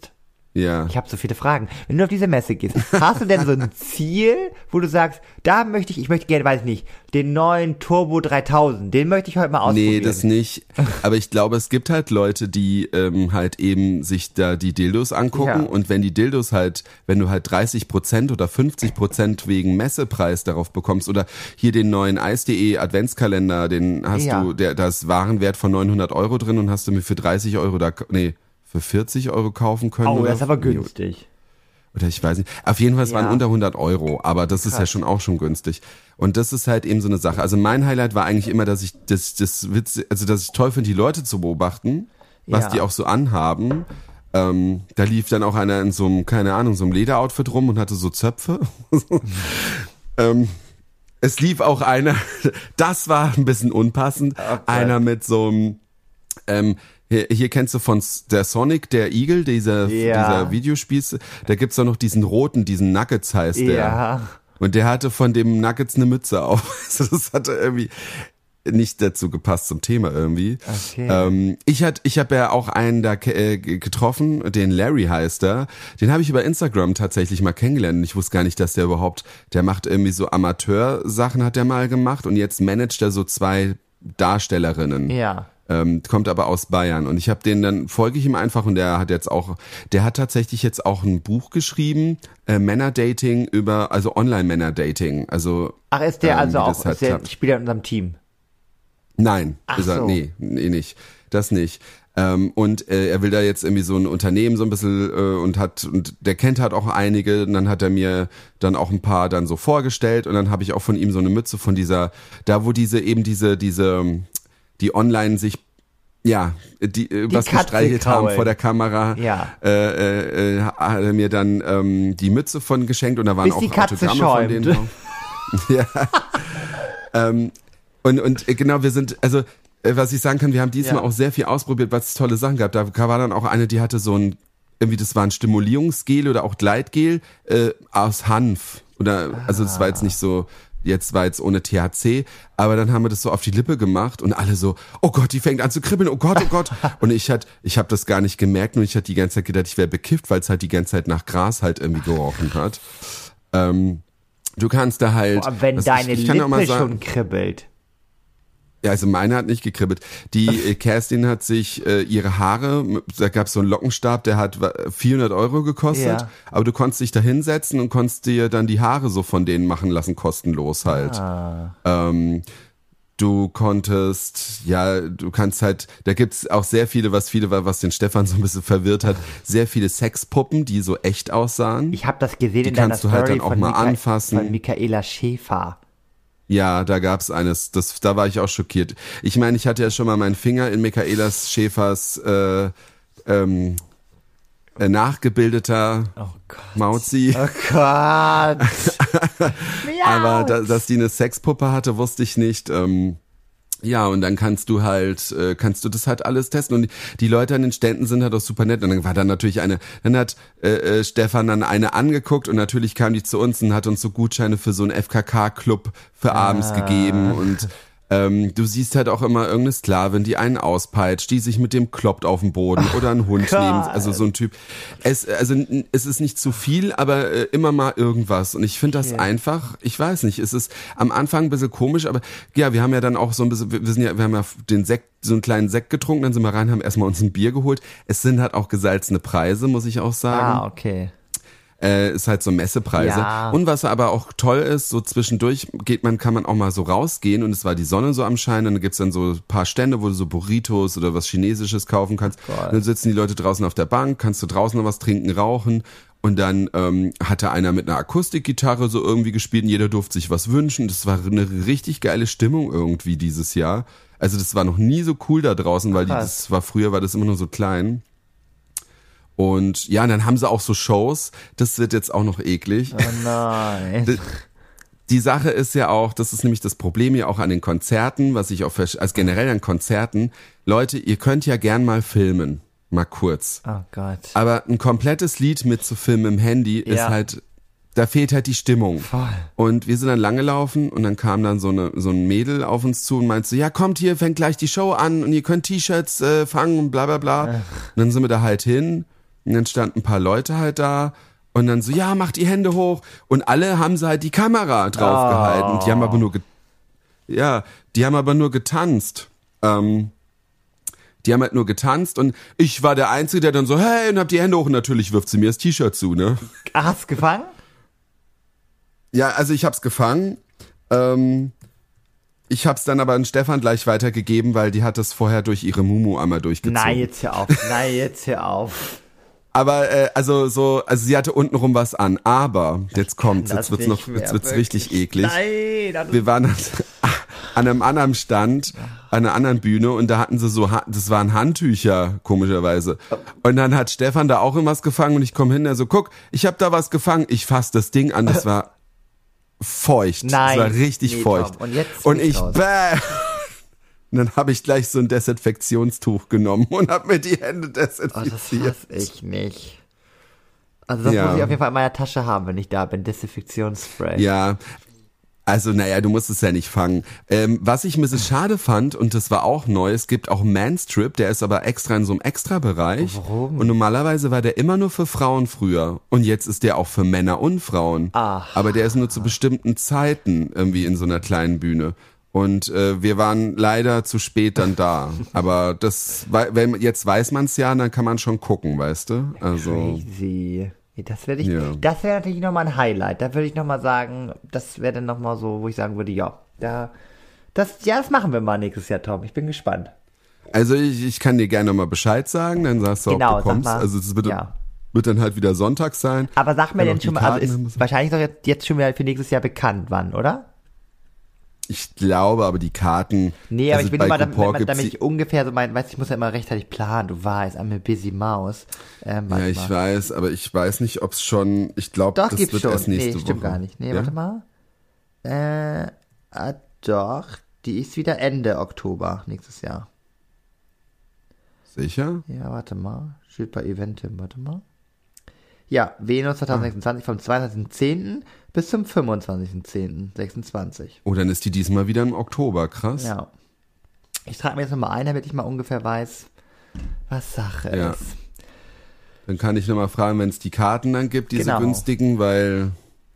Ja. Ich habe so viele Fragen. Wenn du auf diese Messe gehst, hast du denn so ein Ziel, wo du sagst, da möchte ich, ich möchte gerne, weiß ich nicht, den neuen Turbo dreitausend, den möchte ich heute mal ausprobieren. Nee, das nicht. Aber ich glaube, es gibt halt Leute, die ähm, halt eben sich da die Dildos angucken Ja. und wenn die Dildos halt, wenn du halt dreißig Prozent oder fünfzig Prozent wegen Messepreis darauf bekommst oder hier den neuen Eis.de Adventskalender, den hast Ja. du, der, da ist Warenwert von neunhundert Euro drin und hast du mir für dreißig Euro da, nee, für vierzig Euro kaufen können. Oh, oder? das ist aber günstig. Oder ich weiß nicht. Auf jeden Fall, es Ja. waren unter hundert Euro, aber das ist ja schon auch schon günstig. Und das ist halt eben so eine Sache. Also mein Highlight war eigentlich immer, dass ich das, das Witz, also dass ich toll finde, die Leute zu beobachten, was Ja. die auch so anhaben. Ähm, da lief dann auch einer in so einem, keine Ahnung, so einem Lederoutfit rum und hatte so Zöpfe. ähm, es lief auch einer, das war ein bisschen unpassend, Okay. einer mit so einem, ähm, hier, hier kennst du von S- der Sonic, der Igel, dieser, Ja. dieser Videospieß, da gibt's doch noch diesen roten, diesen Nuggets heißt der. Ja. Und der hatte von dem Nuggets eine Mütze auf. Also das hatte irgendwie nicht dazu gepasst zum Thema irgendwie. Okay. Ähm, ich hat, ich habe ja auch einen da ke- äh, getroffen, den Larry heißt er. Den habe ich über Instagram tatsächlich mal kennengelernt. Und ich wusste gar nicht, dass der überhaupt, der macht irgendwie so Amateursachen, hat der mal gemacht. Und jetzt managt er so zwei Darstellerinnen. Ja. Ähm, kommt aber aus Bayern und ich habe den dann, folge ich ihm einfach und der hat jetzt auch, der hat tatsächlich jetzt auch ein Buch geschrieben, äh, Männerdating über, also Online-Männerdating, also Ach, ist der ähm, also wie auch, das halt ist der klappt. Spieler in unserem Team? Nein, Ach ist er, so. nee, nee, nicht, das nicht. Ähm, und äh, er will da jetzt irgendwie so ein Unternehmen so ein bisschen äh, und hat, und der kennt halt auch einige und dann hat er mir dann auch ein paar dann so vorgestellt und dann habe ich auch von ihm so eine Mütze von dieser, da wo diese eben diese, diese, die online sich, ja, die, äh, Die was Katze gestreichelt haben kraulen. vor der Kamera, Ja. äh, äh, hat er mir dann ähm, die Mütze von geschenkt und da waren Bis auch die Katze Autogramme von schäumt. denen drauf. Ja. ähm, und, und äh, genau, wir sind, also äh, was ich sagen kann, wir haben diesmal Ja. auch sehr viel ausprobiert, was es tolle Sachen gab. Da war dann auch eine, die hatte so ein, irgendwie das war ein Stimulierungsgel oder auch Gleitgel äh, aus Hanf. Oder, also das war jetzt nicht so, jetzt war jetzt ohne T H C, aber dann haben wir das so auf die Lippe gemacht und alle so, oh Gott, die fängt an zu kribbeln, oh Gott, oh Gott. Und ich hat, ich habe das gar nicht gemerkt und ich hatte die ganze Zeit gedacht, ich wäre bekifft, weil es halt die ganze Zeit nach Gras halt irgendwie gerochen hat. Ähm, du kannst da halt, Boah, wenn was deine ich, ich kann ja auch mal Lippe sagen, schon kribbelt. ja, also meine hat nicht gekribbelt. Die äh, Kerstin hat sich äh, ihre Haare, da gab es so einen Lockenstab, der hat wa- vierhundert Euro gekostet, Ja. aber du konntest dich da hinsetzen und konntest dir dann die Haare so von denen machen lassen, kostenlos halt. Ah. Ähm, du konntest, ja, du kannst halt, da gibt's auch sehr viele, was viele, was den Stefan so ein bisschen verwirrt hat, sehr viele Sexpuppen, die so echt aussahen. Ich habe das gesehen Die in deiner kannst du halt Story dann auch von, mal Mika- anfassen. von Michaela Schäfer. Ja, da gab's eines, das, da war ich auch schockiert. Ich meine, ich hatte ja schon mal meinen Finger in Michaelas Schäfers äh, ähm, äh, nachgebildeter Oh Gott. Mauzi. Oh Gott. Aber da, dass die eine Sexpuppe hatte, wusste ich nicht. Ähm, ja, und dann kannst du halt, äh, kannst du das halt alles testen. Und die Leute an den Ständen sind halt auch super nett. Und dann war dann natürlich eine, dann hat äh, äh, Stefan dann eine angeguckt und natürlich kam die zu uns und hat uns so Gutscheine für so einen F K K-Club für abends gegeben. Und ähm, du siehst halt auch immer irgendeine Sklavin, die einen auspeitscht, die sich mit dem kloppt auf dem Boden oder einen Hund Gott. neben, also so ein Typ. Es, also n- es ist nicht zu viel, aber äh, immer mal irgendwas. Und ich finde das Okay. einfach, ich weiß nicht, es ist am Anfang ein bisschen komisch, aber ja, wir haben ja dann auch so ein bisschen, wir wir sind ja, wir haben ja den Sekt, so einen kleinen Sekt getrunken, dann sind wir rein, haben erstmal uns ein Bier geholt. Es sind halt auch gesalzene Preise, muss ich auch sagen. Ah, okay. Äh, ist halt so Messepreise. Ja. Und was aber auch toll ist, so zwischendurch geht man, kann man auch mal so rausgehen und es war die Sonne so am Scheinen und dann gibt's dann so ein paar Stände, wo du so Burritos oder was Chinesisches kaufen kannst. Gott. Und dann sitzen die Leute draußen auf der Bank, kannst du draußen noch was trinken, rauchen. Und dann ähm, hatte einer mit einer Akustikgitarre so irgendwie gespielt und jeder durfte sich was wünschen. Das war eine richtig geile Stimmung irgendwie dieses Jahr. Also das war noch nie so cool da draußen, weil die, Krass. das war früher, war das immer nur so klein. Und ja, und dann haben sie auch so Shows. Das wird jetzt auch noch eklig. Oh nein. Die- Die Sache ist ja auch, das ist nämlich das Problem ja auch an den Konzerten, was ich auch, versch- also generell an Konzerten. Leute, ihr könnt ja gern mal filmen. Mal kurz. Oh Gott. Aber ein komplettes Lied mitzufilmen im Handy ist Ja. halt, da fehlt halt die Stimmung. Voll. Und wir sind dann lang gelaufen und dann kam dann so eine so ein Mädel auf uns zu und meinte so, ja kommt hier, fängt gleich die Show an und ihr könnt T-Shirts äh, fangen und bla bla bla. Und dann sind wir da halt hin Und dann standen ein paar Leute halt da und dann so, ja, mach die Hände hoch. Und alle haben sie halt die Kamera draufgehalten. Oh. Die haben aber nur, ge- ja, die haben aber nur getanzt. Ähm, die haben halt nur getanzt und ich war der Einzige, der dann so, hey, und hab die Hände hoch und natürlich wirft sie mir das T-Shirt zu, ne? Hast du gefangen? Ja, also ich hab's gefangen. Ähm, ich hab's dann aber an Stefan gleich weitergegeben, weil die hat das vorher durch ihre Mumu einmal durchgezogen. Nein, jetzt hör auf. Nein, jetzt hör auf. Aber äh, also so, also sie hatte untenrum was an, aber jetzt kommt's, Das jetzt wird's nicht noch, mehr, jetzt wird's wirklich. richtig eklig. Nein, das Wir waren an, an einem anderen Stand, an einer anderen Bühne und da hatten sie so, Ha- das waren Handtücher, komischerweise. Und dann hat Stefan da auch irgendwas gefangen und ich komme hin, der so, guck, ich hab da was gefangen. Ich fass das Ding an, das war feucht. Nein. Das war richtig Nee, feucht. Tom, und jetzt und bin ich ich, raus. bäh. Und dann habe ich gleich so ein Desinfektionstuch genommen und hab mir die Hände Oh, das desinfiziert. hasse ich nicht. Also das Ja. muss ich auf jeden Fall in meiner Tasche haben, wenn ich da bin. Desinfektionsspray. Ja, also naja, du musst es ja nicht fangen. Ähm, was ich ein bisschen schade fand, und das war auch neu, es gibt auch Manstrip, der ist aber extra in so einem Extra-Bereich. Warum? Und normalerweise war der immer nur für Frauen früher. Und jetzt ist der auch für Männer und Frauen. Aha. Aber der ist nur zu bestimmten Zeiten irgendwie in so einer kleinen Bühne. Und äh, wir waren leider zu spät dann da. Aber das, weil- wenn jetzt weiß man es ja, dann kann man schon gucken, weißt du? Also Crazy. Nee, Das wäre ich, Ja. das wäre natürlich nochmal ein Highlight. Da würde ich nochmal sagen, das wäre dann nochmal so, wo ich sagen würde, ja, da, das, ja, das machen wir mal nächstes Jahr, Tom. Ich bin gespannt. Also ich, ich kann dir gerne mal Bescheid sagen, dann sagst du, Genau, ob du kommst. sag mal. Also es wird, Ja. wird dann halt wieder Sonntag sein. Aber sag mir Kann denn auch die schon mal, also Karten haben ist müssen. wahrscheinlich doch jetzt, jetzt schon wieder für nächstes Jahr bekannt, wann, oder? Ich glaube, aber die Karten. Nee, aber also ich will bei nur mal, damit, Coupon damit, gibt's damit die- ich ungefähr so mein, weißt du, ich muss ja immer rechtzeitig planen, du weißt, I'm a busy mouse. Ähm, Ja, warte ich mal. weiß, aber ich weiß nicht, ob es schon. Ich glaube, Doch, das gibt's wird schon. erst nächste Nee, stimmt Woche. gar nicht. Nee, Ja? warte mal. Äh, ah, doch, die ist wieder Ende Oktober nächstes Jahr. Sicher? Ja, warte mal. Steht bei Eventim, warte mal. Ja, Venus zwanzig sechsundzwanzig vom zweiundzwanzigsten zehnten bis zum fünfundzwanzigsten zehnten sechsundzwanzig. Oh, dann ist die diesmal wieder im Oktober, krass. Ja. Ich trage mir jetzt nochmal ein, damit ich mal ungefähr weiß, was Sache Ja. ist. Dann kann ich nochmal fragen, wenn es die Karten dann gibt, diese Genau. günstigen, weil.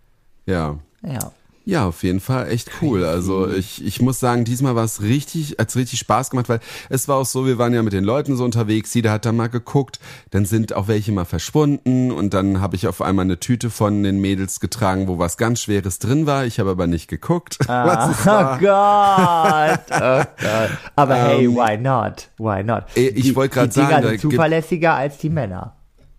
Ja. Ja. Ja, auf jeden Fall echt cool. Also ich, ich muss sagen, diesmal war es richtig, hat's richtig Spaß gemacht, weil es war auch so, wir waren ja mit den Leuten so unterwegs, jeder hat da mal geguckt, dann sind auch welche mal verschwunden und dann habe ich auf einmal eine Tüte von den Mädels getragen, wo was ganz Schweres drin war. Ich habe aber nicht geguckt, was es war. Oh Gott, oh Gott. Aber hey, Ähm, why not? Why not? eh, ich Die- wollte grad Die Dinger sagen, da sind gibt- zuverlässiger als die Männer.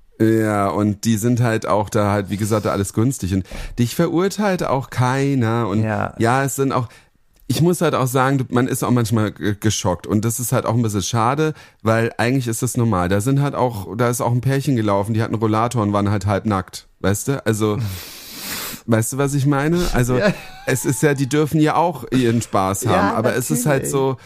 Ja, und die sind halt auch da halt, wie gesagt, alles günstig. Und dich verurteilt auch keiner. Und Ja. ja, es sind auch, ich muss halt auch sagen, du- man ist auch manchmal g- geschockt. Und das ist halt auch ein bisschen schade, weil eigentlich ist das normal. Da sind halt auch, da ist auch ein Pärchen gelaufen, die hatten einen Rollator und waren halt halb nackt. Weißt du? Also, weißt du, was ich meine? Also, Ja. es ist ja, die dürfen ja auch ihren Spaß haben. Ja, aber es ist halt natürlich. so,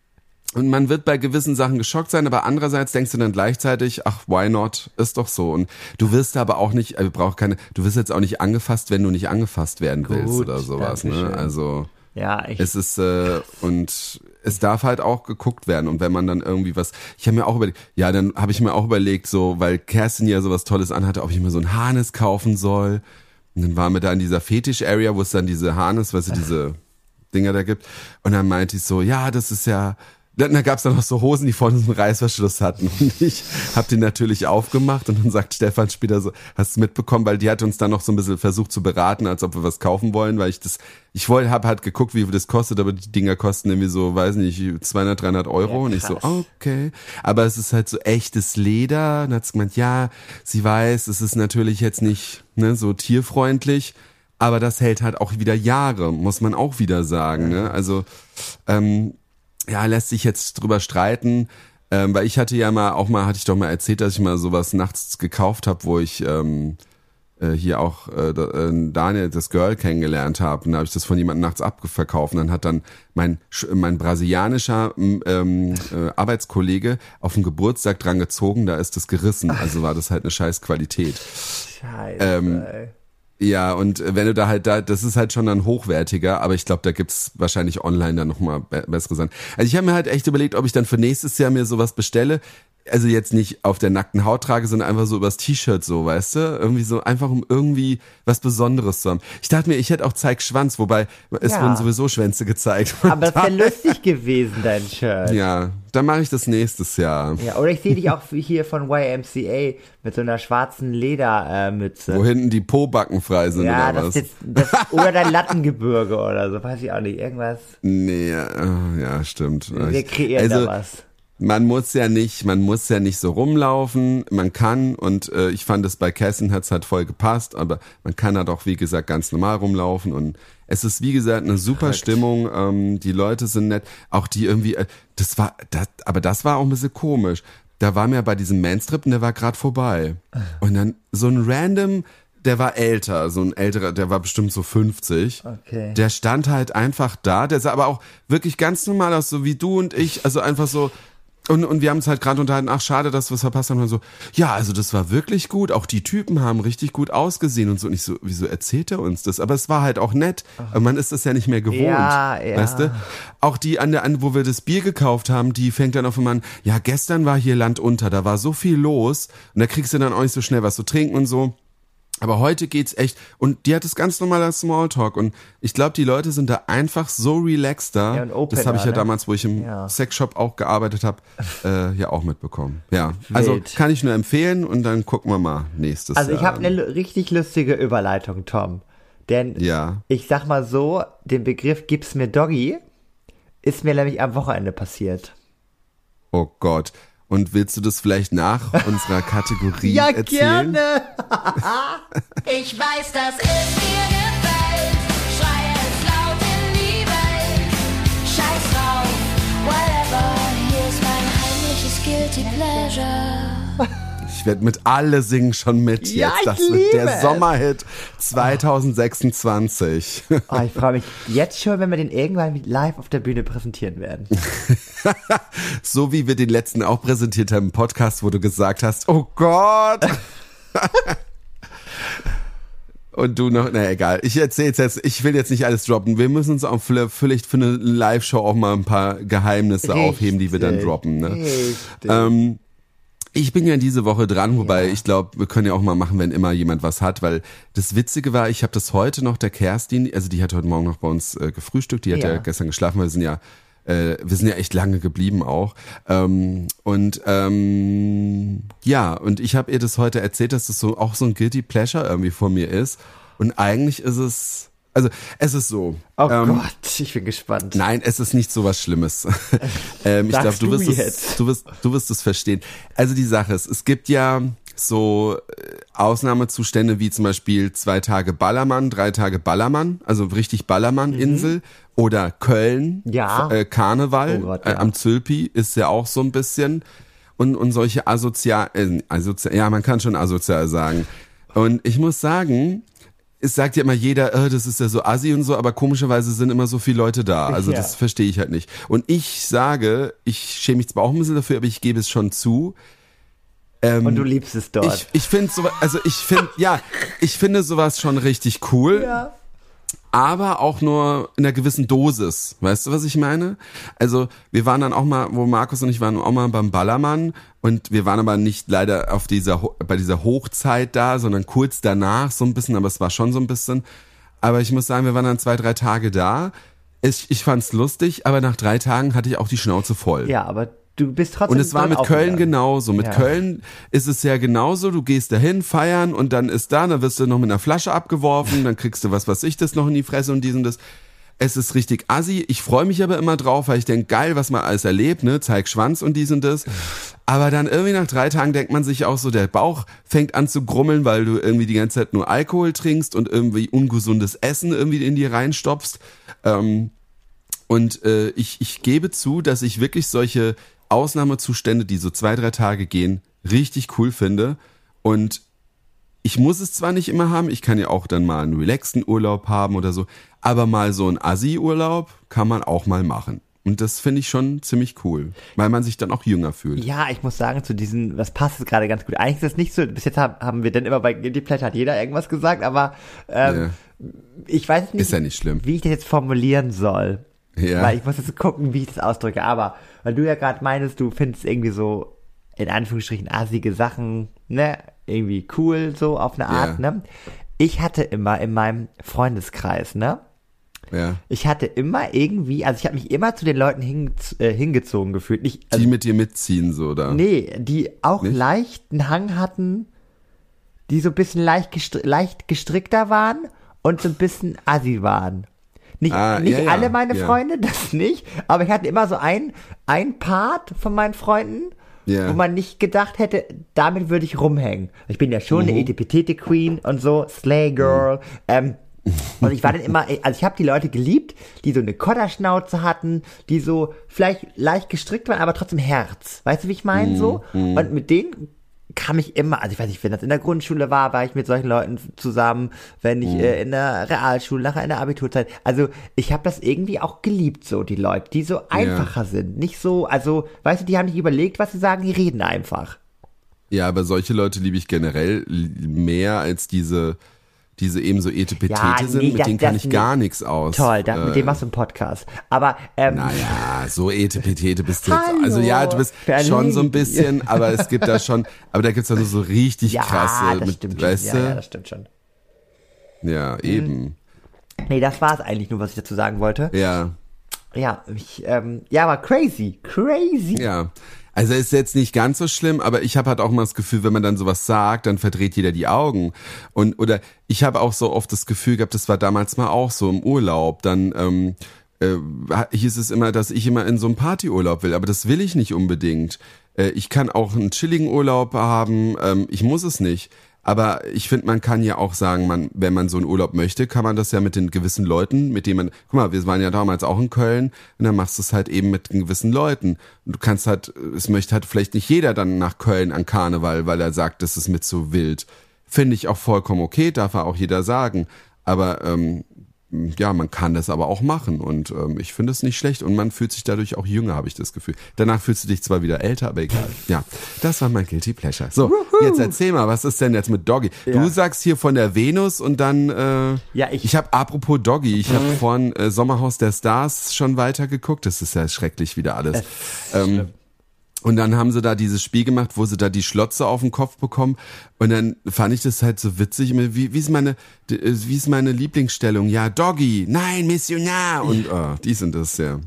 und man wird bei gewissen Sachen geschockt sein, aber andererseits denkst du dann gleichzeitig, ach, why not? Ist doch so. Und du wirst aber auch nicht, äh, braucht keine, du wirst jetzt auch nicht angefasst, wenn du nicht angefasst werden willst Gut, oder sowas, danke ne? schön. Also, Ja, ich. es ist, äh, und es darf halt auch geguckt werden. Und wenn man dann irgendwie was, ich habe mir auch überlegt, ja, dann habe ich mir auch überlegt, so, weil Kerstin ja sowas Tolles anhatte, ob ich mir so ein Harness kaufen soll. Und dann waren wir da in dieser Fetisch-Area, wo es dann diese Harness, weißt du, diese Dinger da gibt. Und dann meinte ich so, ja, das ist ja, dann, da gab's dann noch so Hosen, die vorne so einen Reißverschluss hatten. Und ich habe die natürlich aufgemacht und dann sagt Stefan später so, hast du mitbekommen, weil die hat uns dann noch so ein bisschen versucht zu beraten, als ob wir was kaufen wollen, weil ich das, ich wollte, habe halt geguckt, wie viel das kostet, aber die Dinger kosten irgendwie so, weiß nicht, zweihundert, dreihundert Euro. Ja, und ich so, krass. okay. Aber es ist halt so echtes Leder. Und dann hat sie gemeint, ja, sie weiß, es ist natürlich jetzt nicht ne, so tierfreundlich, aber das hält halt auch wieder Jahre, muss man auch wieder sagen. Ne? Also, ähm, ja, lässt sich jetzt drüber streiten, ähm, weil ich hatte ja mal, auch mal, hatte ich doch mal erzählt, dass ich mal sowas nachts gekauft habe, wo ich ähm, äh, hier auch äh, da- äh, Daniel, das Girl, kennengelernt habe. Und da habe ich das von jemandem nachts abverkauft. Und dann hat dann mein sch- mein brasilianischer m, ähm, äh, Arbeitskollege auf dem Geburtstag dran gezogen, da ist das gerissen. Also war das halt eine scheiß Qualität. Scheiße. ähm, ey. Ja, und wenn du da halt da, das ist halt schon dann hochwertiger, aber ich glaube, da gibt's wahrscheinlich online dann nochmal be- bessere Sachen. Also ich habe mir halt echt überlegt, ob ich dann für nächstes Jahr mir sowas bestelle. also jetzt nicht auf der nackten Haut trage, sondern einfach so übers T-Shirt so, weißt du? Irgendwie so, einfach um irgendwie was Besonderes zu haben. Ich dachte mir, ich hätte auch Zeig Schwanz, wobei es Ja. wurden sowieso Schwänze gezeigt. Aber das wäre lustig gewesen, dein Shirt. Ja, dann mache ich das nächstes Jahr. Ja, oder ich sehe dich auch hier von Y M C A mit so einer schwarzen Ledermütze. Wo hinten die Po-Backen frei sind Ja, oder das was? ist jetzt, das, oder dein Lattengebirge oder so, weiß ich auch nicht, irgendwas. Nee, äh, ja, stimmt. Wir kreieren also, da was. Man muss ja nicht, man muss ja nicht so rumlaufen, man kann und äh, ich fand es bei Kerstin hat's halt voll gepasst, aber man kann halt auch wie gesagt ganz normal rumlaufen und es ist wie gesagt eine super Verrückt. Stimmung, ähm, die Leute sind nett, auch die irgendwie, äh, das war, das, aber das war auch ein bisschen komisch. Da war mir bei diesem Manstrip und der war gerade vorbei und dann so ein random, der war älter, so ein älterer, der war bestimmt so fünfzig. Okay. Der stand halt einfach da, der sah aber auch wirklich ganz normal aus, so wie du und ich, also einfach so. Und, und wir haben uns halt gerade unterhalten, ach schade, dass wir es verpasst haben. Und so, ja, also das war wirklich gut. Auch die Typen haben richtig gut ausgesehen und so. Und ich so, wieso erzählt er uns das? Aber es war halt auch nett. Aber man ist das ja nicht mehr gewohnt. Ja, ja. Weißt du? Auch die an der, an, wo wir das Bier gekauft haben, die fängt dann auf einmal an, ja, gestern war hier Land unter, da war so viel los. Und da kriegst du dann auch nicht so schnell was zu trinken und so. Aber heute geht's echt, und die hat es ganz normal als Smalltalk und ich glaube, die Leute sind da einfach so relaxed da. Ja, und opener, das habe ich ja ne? damals, wo ich im Ja. Sexshop auch gearbeitet habe, äh, ja auch mitbekommen. Ja, also Wild. kann ich nur empfehlen und dann gucken wir mal nächstes Also ich Jahr. habe eine lu- richtig lustige Überleitung, Tom. Denn Ja. ich sag mal so, den Begriff Gib's mir Doggy ist mir nämlich am Wochenende passiert. Oh Gott. Und willst du das vielleicht nach unserer Kategorie erzählen? Ich weiß, dass es dir gefällt. Schrei es laut in die Welt. Scheiß drauf, whatever. Hier ist mein heimliches Guilty Pleasure. Ich werde mit alle singen schon mit Ja, jetzt. ich Das wird liebe der es. Sommerhit zwanzig sechsundzwanzig. Oh, ich freue mich jetzt schon, wenn wir den irgendwann live auf der Bühne präsentieren werden. So wie wir den letzten auch präsentiert haben im Podcast, wo du gesagt hast, oh Gott. Und du noch, na egal, ich erzähl's jetzt, ich will jetzt nicht alles droppen. Wir müssen uns auch für- vielleicht für eine Live-Show auch mal ein paar Geheimnisse Richtig. aufheben, die wir dann droppen. Ne? Richtig. Ähm, ich bin ja diese Woche dran, wobei ich glaube, wir können ja auch mal machen, wenn immer jemand was hat, weil das Witzige war, ich habe das heute noch der Kerstin, also die hat heute Morgen noch bei uns äh, gefrühstückt, die hat ja. Ja. gestern geschlafen, weil wir sind ja äh, wir sind ja echt lange geblieben auch. Ähm, und ähm, ja, und ich habe ihr das heute erzählt, dass das so auch so ein Guilty Pleasure irgendwie von mir ist. Und eigentlich ist es, also es ist so. Oh ähm, Gott, ich bin gespannt. Nein, es ist nicht so was Schlimmes. ähm, ich glaube, Sagst du du wirst es, jetzt? du wirst, du wirst es verstehen. Also die Sache ist, es gibt ja so äh, Ausnahmezustände wie zum Beispiel zwei Tage Ballermann, drei Tage Ballermann, also richtig Ballermann-Insel oder Köln, Ja. äh, Karneval Oh Gott, äh, ja. am Zülpi ist ja auch so ein bisschen und und solche asozial, äh, asozial, ja man kann schon asozial sagen. Und ich muss sagen, es sagt ja immer jeder, äh, das ist ja so assi und so, aber komischerweise sind immer so viele Leute da. Also Ja. das verstehe ich halt nicht. Und ich sage, ich schäme mich zwar auch ein bisschen dafür, aber ich gebe es schon zu. Ähm, Und du liebst es dort. ich ich finde so, also ich finde, ja, ich finde sowas schon richtig cool. ja. Aber auch nur in einer gewissen Dosis. Weißt du, was ich meine? Also, wir waren dann auch mal, wo Markus und ich waren auch mal beim Ballermann und wir waren aber nicht leider auf dieser, Ho- bei dieser Hochzeit da, sondern kurz danach so ein bisschen, aber es war schon so ein bisschen. Aber ich muss sagen, wir waren dann zwei, drei Tage da. Ich, ich fand's lustig, aber nach drei Tagen hatte ich auch die Schnauze voll. Ja, aber du bist trotzdem Und es war dort mit Köln aufgegangen. genauso. Mit Ja. Köln ist es ja genauso. Du gehst dahin, feiern und dann ist da, dann wirst du noch mit einer Flasche abgeworfen, dann kriegst du was, was ich das noch in die Fresse und dies und das. Es ist richtig assi. Ich freue mich aber immer drauf, weil ich denke, geil, was man alles erlebt, ne? Zeig Schwanz und dies und das. Aber dann irgendwie nach drei Tagen denkt man sich auch so, der Bauch fängt an zu grummeln, weil du irgendwie die ganze Zeit nur Alkohol trinkst und irgendwie ungesundes Essen irgendwie in dir reinstopfst. Ähm, und äh, ich, ich gebe zu, dass ich wirklich solche Ausnahmezustände, die so zwei, drei Tage gehen, richtig cool finde. Und ich muss es zwar nicht immer haben, ich kann ja auch dann mal einen relaxten Urlaub haben oder so, aber mal so einen Assi-Urlaub kann man auch mal machen. Und das finde ich schon ziemlich cool, weil man sich dann auch jünger fühlt. Ja, ich muss sagen, zu diesen, das passt jetzt gerade ganz gut. Eigentlich ist das nicht so, bis jetzt haben, haben wir dann immer bei Guilty Pleasure hat jeder irgendwas gesagt, aber ähm, ich weiß nicht, Ist ja nicht schlimm. wie ich das jetzt formulieren soll. Ja. Weil ich muss jetzt gucken, wie ich das ausdrücke. Aber weil du ja gerade meinst, du findest irgendwie so in Anführungsstrichen assige Sachen, ne, irgendwie cool, so auf eine Art, Ja. ne. Ich hatte immer in meinem Freundeskreis, ne, Ja. ich hatte immer irgendwie, also ich habe mich immer zu den Leuten hinge äh, hingezogen gefühlt. Nicht, also, Die mit dir mitziehen, so, da. nee, die auch Nicht? leicht einen Hang hatten, die so ein bisschen leicht, gestri leicht gestrickter waren und so ein bisschen assi waren. Nicht, Ah, nicht ja, ja, alle meine ja. Freunde, das nicht, aber ich hatte immer so ein, ein Part von meinen Freunden, Ja. wo man nicht gedacht hätte, damit würde ich rumhängen. Ich bin ja schon Mhm. eine Etepetete-Queen und so, Slay Girl, ähm, und ich war dann immer, also ich habe die Leute geliebt, die so eine Kodderschnauze hatten, die so vielleicht leicht gestrickt waren, aber trotzdem Herz. Weißt du, wie ich meine? Mhm. So? Und mit denen kam ich immer, also ich weiß nicht, wenn das in der Grundschule war, war ich mit solchen Leuten zusammen, wenn ich äh, in der Realschule, nachher in der Abiturzeit. Also ich habe das irgendwie auch geliebt, so die Leute, die so einfacher sind. Nicht so, also, weißt du, die haben nicht überlegt, was sie sagen, die reden einfach. Ja, aber solche Leute liebe ich generell mehr als diese, diese eben so Etepetete Ja, sind, nee, mit das- denen kann das ich nicht. gar nichts aus. Toll, da, Äh, mit dem machst du einen Podcast. Aber, ähm, Naja, so Etepetete bist du jetzt. Hallo, Also ja, du bist schon so ein verliebt. bisschen, aber es gibt da schon, aber da gibt's dann so richtig ja, krasse, das mit, stimmt weißt schon. Ja, ja, du? das stimmt schon. Ja, eben. Nee, das war's eigentlich nur, was ich dazu sagen wollte. Ja, Ja, ich, ähm, ja, aber crazy, crazy. ja. Also ist jetzt nicht ganz so schlimm, aber ich habe halt auch mal das Gefühl, wenn man dann sowas sagt, dann verdreht jeder die Augen. Und oder ich habe auch so oft das Gefühl gehabt, das war damals mal auch so im Urlaub, dann ähm, äh, hieß es immer, dass ich immer in so einen Partyurlaub will, aber das will ich nicht unbedingt. Äh, ich kann auch einen chilligen Urlaub haben, ähm, ich muss es nicht. Aber ich finde, man kann ja auch sagen, man, wenn man so einen Urlaub möchte, kann man das ja mit den gewissen Leuten, mit denen man, guck mal, wir waren ja damals auch in Köln und dann machst du es halt eben mit gewissen Leuten. Und du kannst halt, es möchte halt vielleicht nicht jeder dann nach Köln an Karneval, weil er sagt, das ist mit so wild. Finde ich auch vollkommen okay, darf er auch jeder sagen. Aber ähm, ja, man kann das aber auch machen und ähm, ich finde es nicht schlecht und man fühlt sich dadurch auch jünger, habe ich das Gefühl. Danach fühlst du dich zwar wieder älter, aber egal. Ja, das war mein Guilty Pleasure. So, jetzt erzähl mal, was ist denn jetzt mit Doggy? Ja. Du sagst hier von der Venus und dann, äh, Ja, ich- ich habe apropos Doggy, ich habe vorhin äh, Sommerhaus der Stars schon weitergeguckt. Das ist ja schrecklich wieder alles. Ähm, und dann haben sie da dieses Spiel gemacht, wo sie da die Schlotze auf den Kopf bekommen. Und dann fand ich das halt so witzig. Wie, wie ist meine, wie ist meine Lieblingsstellung? Ja, Doggy, nein, Missionar. Und oh, dies und das, ja.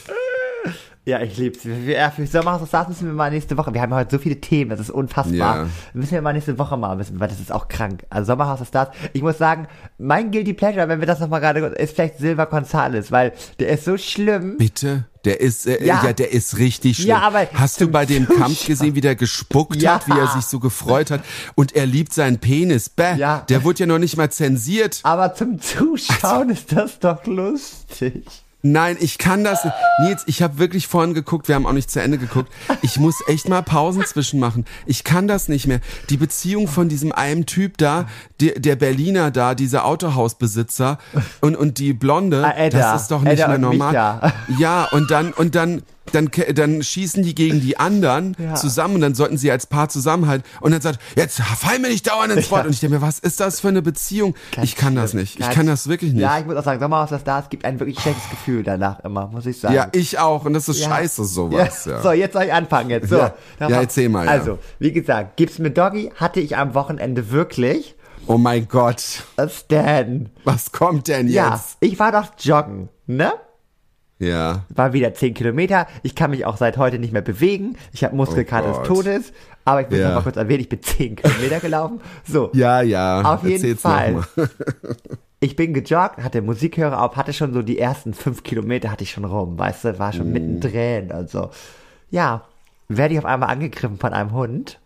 Ja, ich lieb's. Ja, für Sommerhaus der Stars müssen wir mal nächste Woche. Wir haben heute so viele Themen, das ist unfassbar. Ja. Müssen wir mal nächste Woche mal wissen, weil das ist auch krank. Also Sommerhaus der Stars. Ich muss sagen, mein Guilty Pleasure, wenn wir das nochmal gerade, ist vielleicht Silva González, weil der ist so schlimm. Bitte? Der ist, äh, Ja. ja. der ist richtig schlimm. Ja, aber hast du zum bei dem Zuschauen. Kampf gesehen, wie der gespuckt Ja. hat, wie er sich so gefreut hat? Und er liebt seinen Penis. Bäh, Ja. der wurde ja noch nicht mal zensiert. Aber zum Zuschauen ist das doch lustig. Nein, ich kann das. Nils, ich habe wirklich vorhin geguckt, wir haben auch nicht zu Ende geguckt. Ich muss echt mal Pausen zwischen machen. Ich kann das nicht mehr. Die Beziehung von diesem einen Typ da, der, der Berliner da, dieser Autohausbesitzer und, und die Blonde, Ah, Edda. das ist doch nicht Edda mehr und normal. Micha. Ja, und dann, und dann, dann, dann schießen die gegen die anderen Ja. zusammen und dann sollten sie als Paar zusammenhalten und dann sagt, jetzt fall mir nicht dauernd ins Wort. Ja. Und ich denke mir, was ist das für eine Beziehung? Ganz ich kann das schlimm. nicht. Ich Ganz- kann das wirklich nicht. Ja, ich muss auch sagen, Sommerhaus der Stars gibt ein wirklich schlechtes Gefühl danach immer, muss ich sagen. Ja, ich auch. Und das ist Ja. scheiße, sowas. Ja. So, jetzt soll ich anfangen jetzt. So, Ja. Dann Ja, mach- erzähl mal, ja. Also, wie gesagt, gibt's mit Doggy, hatte ich am Wochenende wirklich. Oh mein Gott. Stan. Was kommt denn Ja, jetzt? ich war doch joggen, ne? Ja. War wieder zehn Kilometer. Ich kann mich auch seit heute nicht mehr bewegen. Ich habe Muskelkater Oh des Gott. Todes. Aber ich will Ja. noch mal kurz erwähnen, ich bin zehn Kilometer gelaufen. So. Ja, ja. Auf jeden Erzähl's Fall. noch mal. Ich bin gejoggt, hatte Musikhörer auf, hatte schon so die ersten fünf Kilometer hatte ich schon rum, weißt du, war schon Mm. mittendrin und so. Ja, werde ich auf einmal angegriffen von einem Hund.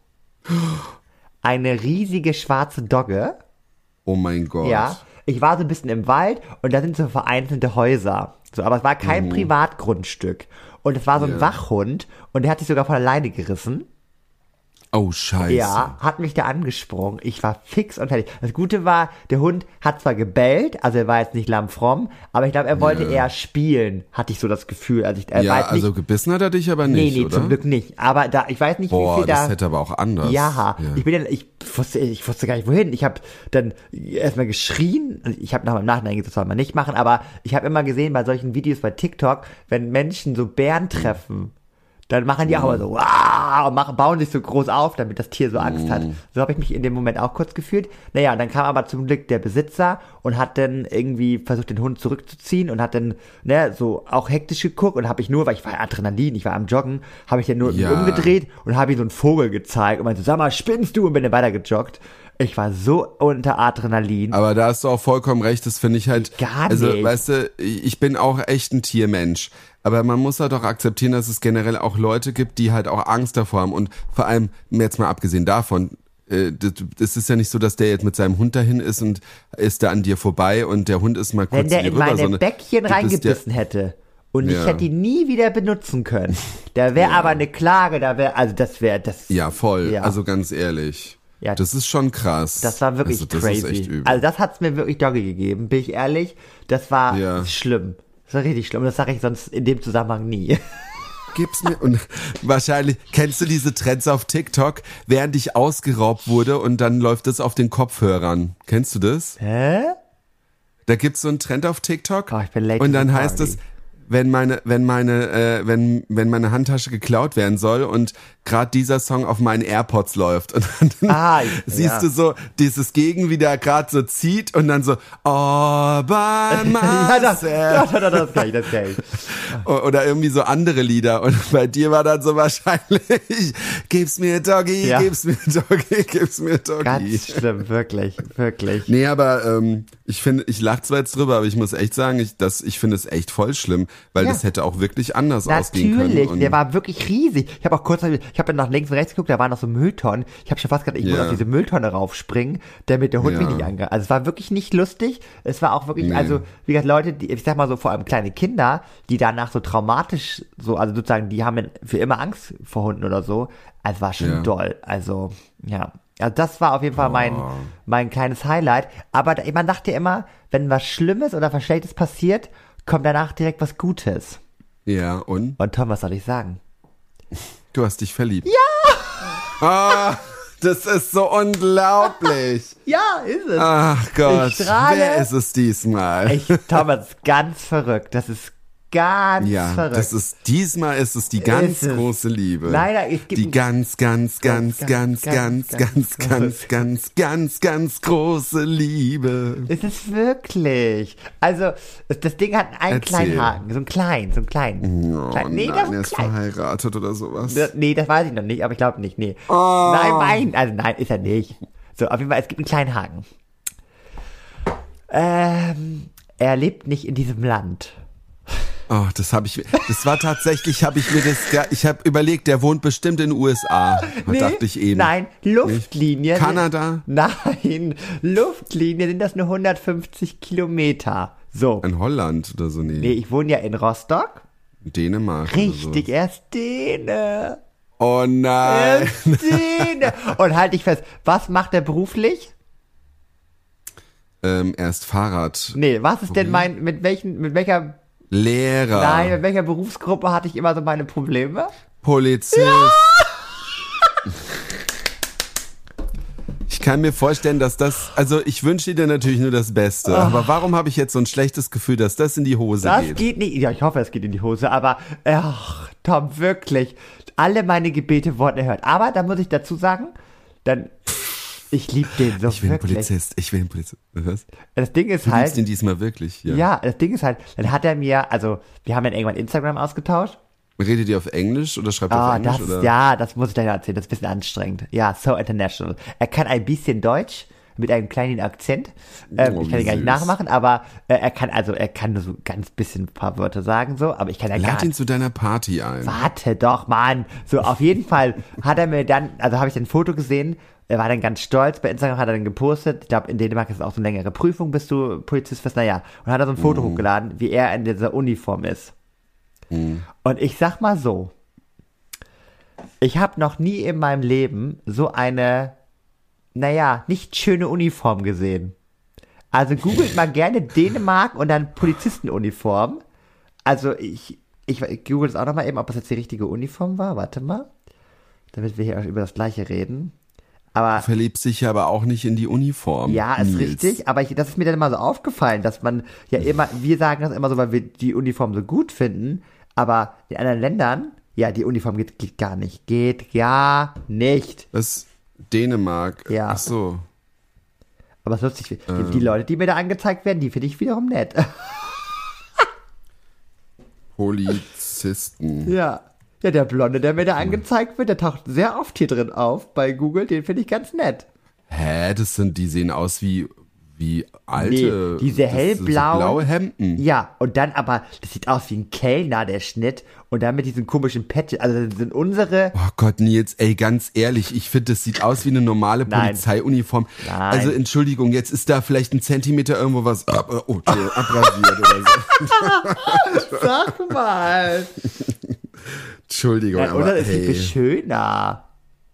Eine riesige schwarze Dogge. Oh mein Gott. Ja, ich war so ein bisschen im Wald und da sind so vereinzelte Häuser. So, aber es war kein Privatgrundstück. Und es war so ein Ja. Wachhund und der hat sich sogar von alleine gerissen. Oh, scheiße. Ja, hat mich da angesprungen. Ich war fix und fertig. Das Gute war, der Hund hat zwar gebellt, also er war jetzt nicht lammfromm, aber ich glaube, er wollte Ja. eher spielen, hatte ich so das Gefühl. Also ich, er war Ja, jetzt nicht, also gebissen hat er dich aber nee, nicht, nee, oder? zum Glück nicht. Aber da, ich weiß nicht, wie Boah, viel da... das hätte aber auch anders. Ja, ich bin dann, ich wusste, ich wusste gar nicht wohin. Ich habe dann erstmal geschrien. Ich habe nach dem Nachhinein, das soll man nicht machen, aber ich habe immer gesehen bei solchen Videos bei TikTok, wenn Menschen so Bären treffen, dann machen die auch immer so, "Wah!" ah, und machen, bauen sich so groß auf, damit das Tier so Angst hat. So habe ich mich in dem Moment auch kurz gefühlt. Naja, und dann kam aber zum Glück der Besitzer und hat dann irgendwie versucht, den Hund zurückzuziehen und hat dann, ne, so auch hektisch geguckt und habe ich nur, weil ich war Adrenalin, ich war am Joggen, habe ich dann nur Ja. umgedreht und habe ihm so einen Vogel gezeigt und meinte, sag mal, spinnst du? Und bin dann weiter gejoggt. Ich war so unter Adrenalin. Aber da hast du auch vollkommen recht, das finde ich halt, Gar also nicht. weißt du, ich bin auch echt ein Tiermensch, aber man muss halt auch akzeptieren, dass es generell auch Leute gibt, die halt auch Angst davor haben und vor allem, jetzt mal abgesehen davon, äh, das, das ist ja nicht so, dass der jetzt mit seinem Hund dahin ist und ist da an dir vorbei und der Hund ist mal kurz Wenn der dir in rüber, meine sondern Bäckchen du bist reingebissen hätte und ich Ja. hätte ihn nie wieder benutzen können, da wäre aber eine Klage, da wäre, also das wäre, das, Ja, voll, Ja. also ganz ehrlich. Ja. Das ist schon krass. das war wirklich also, das crazy. Ist echt übel. Also das hat's mir wirklich Doggy gegeben, bin ich ehrlich, das war Ja. schlimm. Das war richtig schlimm, das sage ich sonst in dem Zusammenhang nie. Gib's mir. Und wahrscheinlich, kennst du diese Trends auf TikTok, während ich ausgeraubt wurde und dann läuft das auf den Kopfhörern. Kennst du das? Hä? Da gibt's so einen Trend auf TikTok. Oh, ich bin late und to dann the heißt party. es, wenn meine, wenn meine, äh, wenn, wenn meine Handtasche geklaut werden soll und gerade dieser Song auf meinen AirPods läuft und dann Ah, siehst ja. du so dieses Gegen wieder gerade so zieht und dann so all by Ja, das, myself. ja, das, das, das kann ich, das kann ich. Oder irgendwie so andere Lieder. Und bei dir war dann so wahrscheinlich, gib's mir Doggy, Ja. gib's mir Doggy, gib's mir Doggy. Ganz schlimm, wirklich, wirklich. Nee, aber ähm, ich finde, ich lach zwar jetzt drüber, aber ich muss echt sagen, ich, das, ich finde es echt voll schlimm, weil Ja. das hätte auch wirklich anders ausgehen können. Natürlich, Und der war wirklich riesig. Ich habe auch kurz, ich habe dann nach links und rechts geguckt, da waren noch so Mülltonnen. Ich habe schon fast gedacht, ich muss Ja. auf diese Mülltonne raufspringen, damit der Hund mich Ja. nicht angreift. Also es war wirklich nicht lustig. Es war auch wirklich, Nee. also wie gesagt, Leute, die, ich sag mal so, vor allem kleine Kinder, die danach so traumatisch, so, also sozusagen, die haben für immer Angst vor Hunden oder so. Also war schon Ja. doll. Also, ja. Also das war auf jeden Fall mein, mein kleines Highlight. Aber da, man dachte immer, wenn was Schlimmes oder was Schlechtes passiert, kommt danach direkt was Gutes. Ja, und? Und Tom, was soll ich sagen? Du hast dich verliebt. Ja! Ah, das ist so unglaublich. Ja, ist es. Ach Gott, Ich strahle. wer ist es diesmal? Echt, Tom, das ist ganz verrückt. Das ist ganz Ja, verrückt. das ist, diesmal ist es die ganz Ist es. große Liebe. Leider, es gibt Die ein- ganz, ganz, ganz, Ganz, ganz, ganz, ganz, ganz, ganz, ganz, ganz, ganz, ganz große Liebe. Es ist wirklich. Also, es- das Ding hat einen Erzähl. kleinen Haken. So einen kleinen, so einen kleinen. Oh Klein- nee, das nein, ist er ist klein. verheiratet oder sowas. Das- Nee, das weiß ich noch nicht, aber ich glaube nicht. Nee. Oh. Nein, nein. Also, nein, ist er nicht. So, auf jeden Fall, es gibt einen kleinen Haken. Ähm, er lebt nicht in diesem Land. Oh, das habe ich, das war tatsächlich, habe ich mir das, ge- ich habe überlegt, der wohnt bestimmt in den U S A, dachte ich eben. Nein, Luftlinie. Kanada? Nein, Luftlinie sind das nur hundertfünfzig Kilometer. So. In Holland oder so, nee. Nee, ich wohne ja in Rostock. Dänemark. Richtig, er ist Däne. Oder so. Oh Er nein. ist Däne. Und halt dich fest, was macht er beruflich? ähm, er ist Fahrrad. Nee, was ist denn mein, mit welchen, mit welcher, Lehrer. nein, mit welcher Berufsgruppe hatte ich immer so meine Probleme? Polizist. Ich kann mir vorstellen, dass das, also ich wünsche dir natürlich nur das Beste, aber warum habe ich jetzt so ein schlechtes Gefühl, dass das in die Hose Das geht? geht nicht. Ja, ich hoffe, es geht in die Hose, aber ach, Tom, wirklich. Alle meine Gebete wurden erhört. Aber da muss ich dazu sagen, dann, ich liebe den so Ich will einen wirklich. Polizist, ich will einen Polizist. Was? Das Ding ist Du halt, liebst ihn diesmal wirklich, ja. ja, das Ding ist halt, dann hat er mir, also, wir haben dann irgendwann Instagram ausgetauscht. Redet ihr auf Englisch oder schreibt ihr Ah, auf Englisch? das, oder? ja, das muss ich gleich erzählen, das ist ein bisschen anstrengend. Ja, so international. Er kann ein bisschen Deutsch mit einem kleinen Akzent. Ähm, Oh, ich kann ihn wie gar nicht süß. nachmachen, aber äh, er kann, also er kann nur so ganz bisschen ein paar Wörter sagen, so, aber ich kann ja gar Lad ihn nicht. zu deiner Party ein. Warte doch, Mann. So, auf jeden Fall hat er mir dann, also habe ich ein Foto gesehen, er war dann ganz stolz, bei Instagram hat er dann gepostet, ich glaube, in Dänemark ist es auch so eine längere Prüfung, bis du Polizist wirst, naja, und hat er so ein Foto hochgeladen, wie er in dieser Uniform ist. Und ich sag mal so, ich habe noch nie in meinem Leben so eine, naja, nicht schöne Uniform gesehen. Also googelt mal gerne Dänemark und dann Polizistenuniform. Also ich, ich, ich google es auch nochmal eben, ob das jetzt die richtige Uniform war. Warte mal. Damit wir hier über das Gleiche reden. Aber Du verliebst dich aber auch nicht in die Uniform. ja, ist Nils. richtig, aber ich, das ist mir dann immer so aufgefallen, dass man ja immer, wir sagen das immer so, weil wir die Uniform so gut finden, aber in anderen Ländern Ja, die Uniform geht, geht gar nicht. Geht gar nicht. Das ist Dänemark. Ja. Ach so. Aber es ist lustig. Die, Ähm. die Leute, die mir da angezeigt werden, die finde ich wiederum nett. Polizisten. Ja. Ja, der Blonde, der mir da angezeigt wird, der taucht sehr oft hier drin auf bei Google. Den finde ich ganz nett. Hä, das sind, die sehen aus wie, wie alte, Nee, diese das- hellblauen- so blaue Hemden. Ja, und dann aber, das sieht aus wie ein Kellner, der Schnitt. Und dann mit diesen komischen Patches. Also das sind unsere... Oh Gott, Nils, ey, ganz ehrlich, ich finde, das sieht aus wie eine normale Nein. Polizeiuniform. Nein. Also, Entschuldigung, jetzt ist da vielleicht ein Zentimeter irgendwo was ab, oh, Entschuldigung, abrasiert oder so. Sag mal. Entschuldigung, Ja, aber oder ist viel hey, schöner.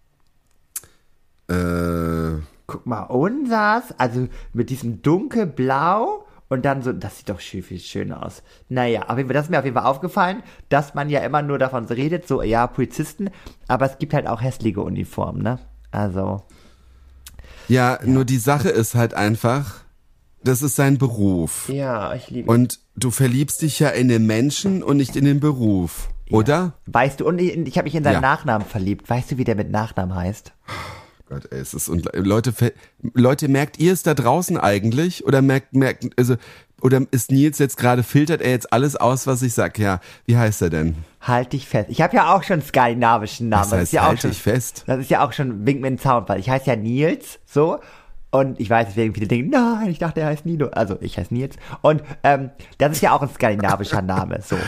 äh, Guck mal, unsers, also mit diesem dunkelblau und dann so, das sieht doch schön, viel schöner aus. Naja, auf jeden Fall, das ist mir auf jeden Fall aufgefallen, dass man ja immer nur davon redet, so, ja, Polizisten, aber es gibt halt auch hässliche Uniformen, ne? Also, ja, nur die Sache ist halt einfach, das ist sein Beruf. ja, ich liebe Und du verliebst dich ja in den Menschen und nicht in den Beruf, oder? Weißt du, und ich, ich habe mich in seinen Ja. Nachnamen verliebt. Weißt du, wie der mit Nachnamen heißt? Gott, ey, es ist, und Leute, ver- Leute, merkt ihr es da draußen eigentlich? Oder merkt, merkt, also, oder ist Nils jetzt gerade, filtert er jetzt alles aus, was ich sag? Ja, wie heißt er denn? Halt dich fest. Ich habe ja auch schon einen skandinavischen Namen. Das heißt, ist ja auch halt schon, dich fest. Das ist ja auch schon Wink mit dem Zaunfall. Ich heiße ja Nils, so. Und ich weiß, deswegen viele denken, nein, ich dachte, er heißt Nino. Also, ich heiße Nils. Und ähm, das ist ja auch ein skandinavischer Name, so.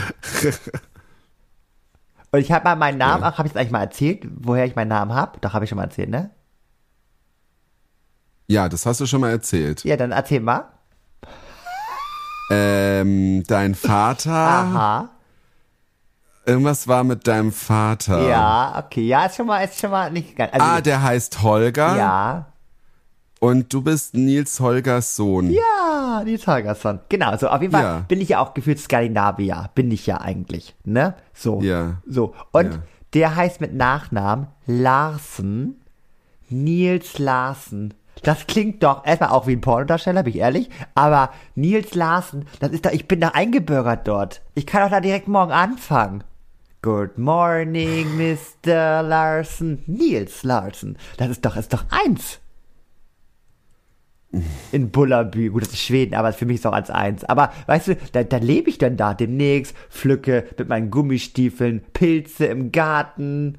Und ich habe mal meinen Namen, Ja. ach, habe ich es eigentlich mal erzählt, woher ich meinen Namen habe? Doch, habe ich schon mal erzählt, ne? Ja, das hast du schon mal erzählt. Ja, dann erzähl mal. Ähm, dein Vater, Aha. irgendwas war mit deinem Vater. Ja, okay. Ja, ist schon mal, ist schon mal nicht ganz. Also, Ah, der heißt Holger. ja. Und du bist Nils Holgers Sohn. Ja, Nils Holgersson. Genau, so auf jeden Fall Ja. bin ich ja auch gefühlt Skandinavier. Bin ich ja eigentlich, ne? So. Ja. So. Und Ja. der heißt mit Nachnamen Larsen, Nils Larsen. Das klingt doch erstmal auch wie ein Pornodarsteller, bin ich ehrlich. Aber Nils Larsen, das ist doch, ich bin doch eingebürgert dort. Ich kann doch da direkt morgen anfangen. Good morning, Mister Larsen. Nils Larsen. Das ist doch, ist doch eins. In Bullerby, gut, das ist Schweden, aber für mich ist auch als eins. Aber weißt du, da, da lebe ich dann da demnächst, pflücke mit meinen Gummistiefeln Pilze im Garten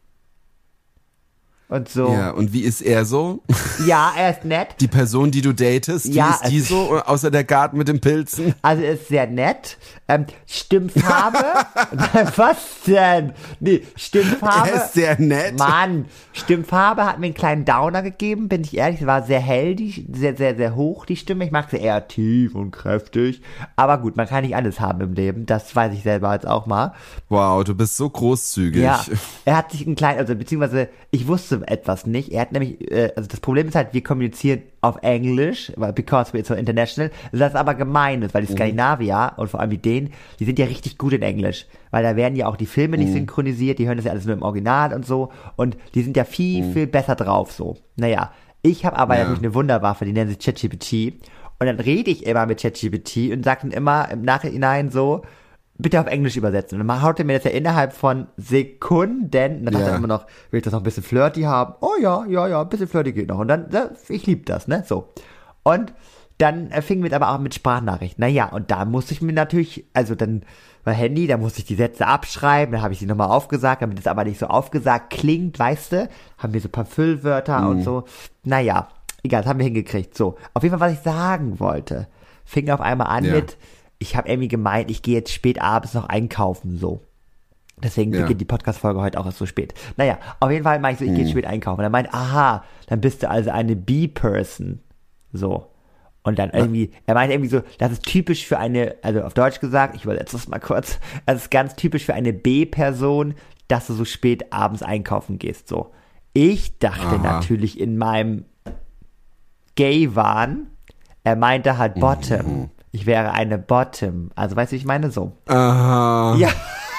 und so. Ja, und wie ist er so? Ja, er ist nett. Die Person, die du datest, wie Ja, ist die es- so, außer der Garten mit den Pilzen? Also er ist sehr nett. Ähm, Stimmfarbe. Was denn? Nee, Stimmfarbe. Er ist sehr nett. Mann, Stimmfarbe hat mir einen kleinen Downer gegeben, bin ich ehrlich. Es war sehr hell, die, sehr, sehr, sehr hoch, die Stimme. Ich mag sie eher tief und kräftig. Aber gut, man kann nicht alles haben im Leben. Das weiß ich selber jetzt auch mal. Wow, du bist so großzügig. Ja, er hat sich einen kleinen, also beziehungsweise ich wusste etwas nicht. Er hat nämlich, äh, also das Problem ist halt, wir kommunizieren auf Englisch, weil because we're so international. Das ist aber gemein ist, weil die Skandinavier und vor allem die Dänen, die sind ja richtig gut in Englisch, weil da werden ja auch die Filme nicht synchronisiert, die hören das ja alles nur im Original und so und die sind ja viel, viel besser drauf so. Naja, ich habe aber Ja. natürlich eine Wunderwaffe, die nennt sich ChatGPT und dann rede ich immer mit ChatGPT und sage dann immer im Nachhinein so, bitte auf Englisch übersetzen. Und dann haut er mir das ja innerhalb von Sekunden, und dann dachte Ja. er immer noch, will ich das noch ein bisschen flirty haben? Oh ja, ja, ja, ein bisschen flirty geht noch. Und dann, ja, ich lieb das, ne, so. Und dann äh, fingen wir aber auch mit Sprachnachrichten. Naja, und da musste ich mir natürlich, also dann, mein Handy, da musste ich die Sätze abschreiben, dann habe ich sie nochmal aufgesagt, damit es aber nicht so aufgesagt klingt, weißt du, haben wir so ein paar Füllwörter und so. Naja, egal, das haben wir hingekriegt. So, auf jeden Fall, was ich sagen wollte, fing auf einmal an Ja. mit, ich habe irgendwie gemeint, ich gehe jetzt spät abends noch einkaufen, so. Deswegen Ja. beginnt die Podcast-Folge heute auch erst so spät. Naja, auf jeden Fall meinte ich so, ich gehe spät einkaufen. Und er meint, aha, dann bist du also eine B-Person. So. Und dann irgendwie, er meinte irgendwie so, das ist typisch für eine, also auf Deutsch gesagt, ich übersetze das mal kurz, das ist ganz typisch für eine B-Person, dass du so spät abends einkaufen gehst, so. Ich dachte Aha. natürlich in meinem Gay-Wahn, er meinte halt Bottom. Ich wäre eine Bottom. Also weißt du, wie ich meine? So. Aha. Ja.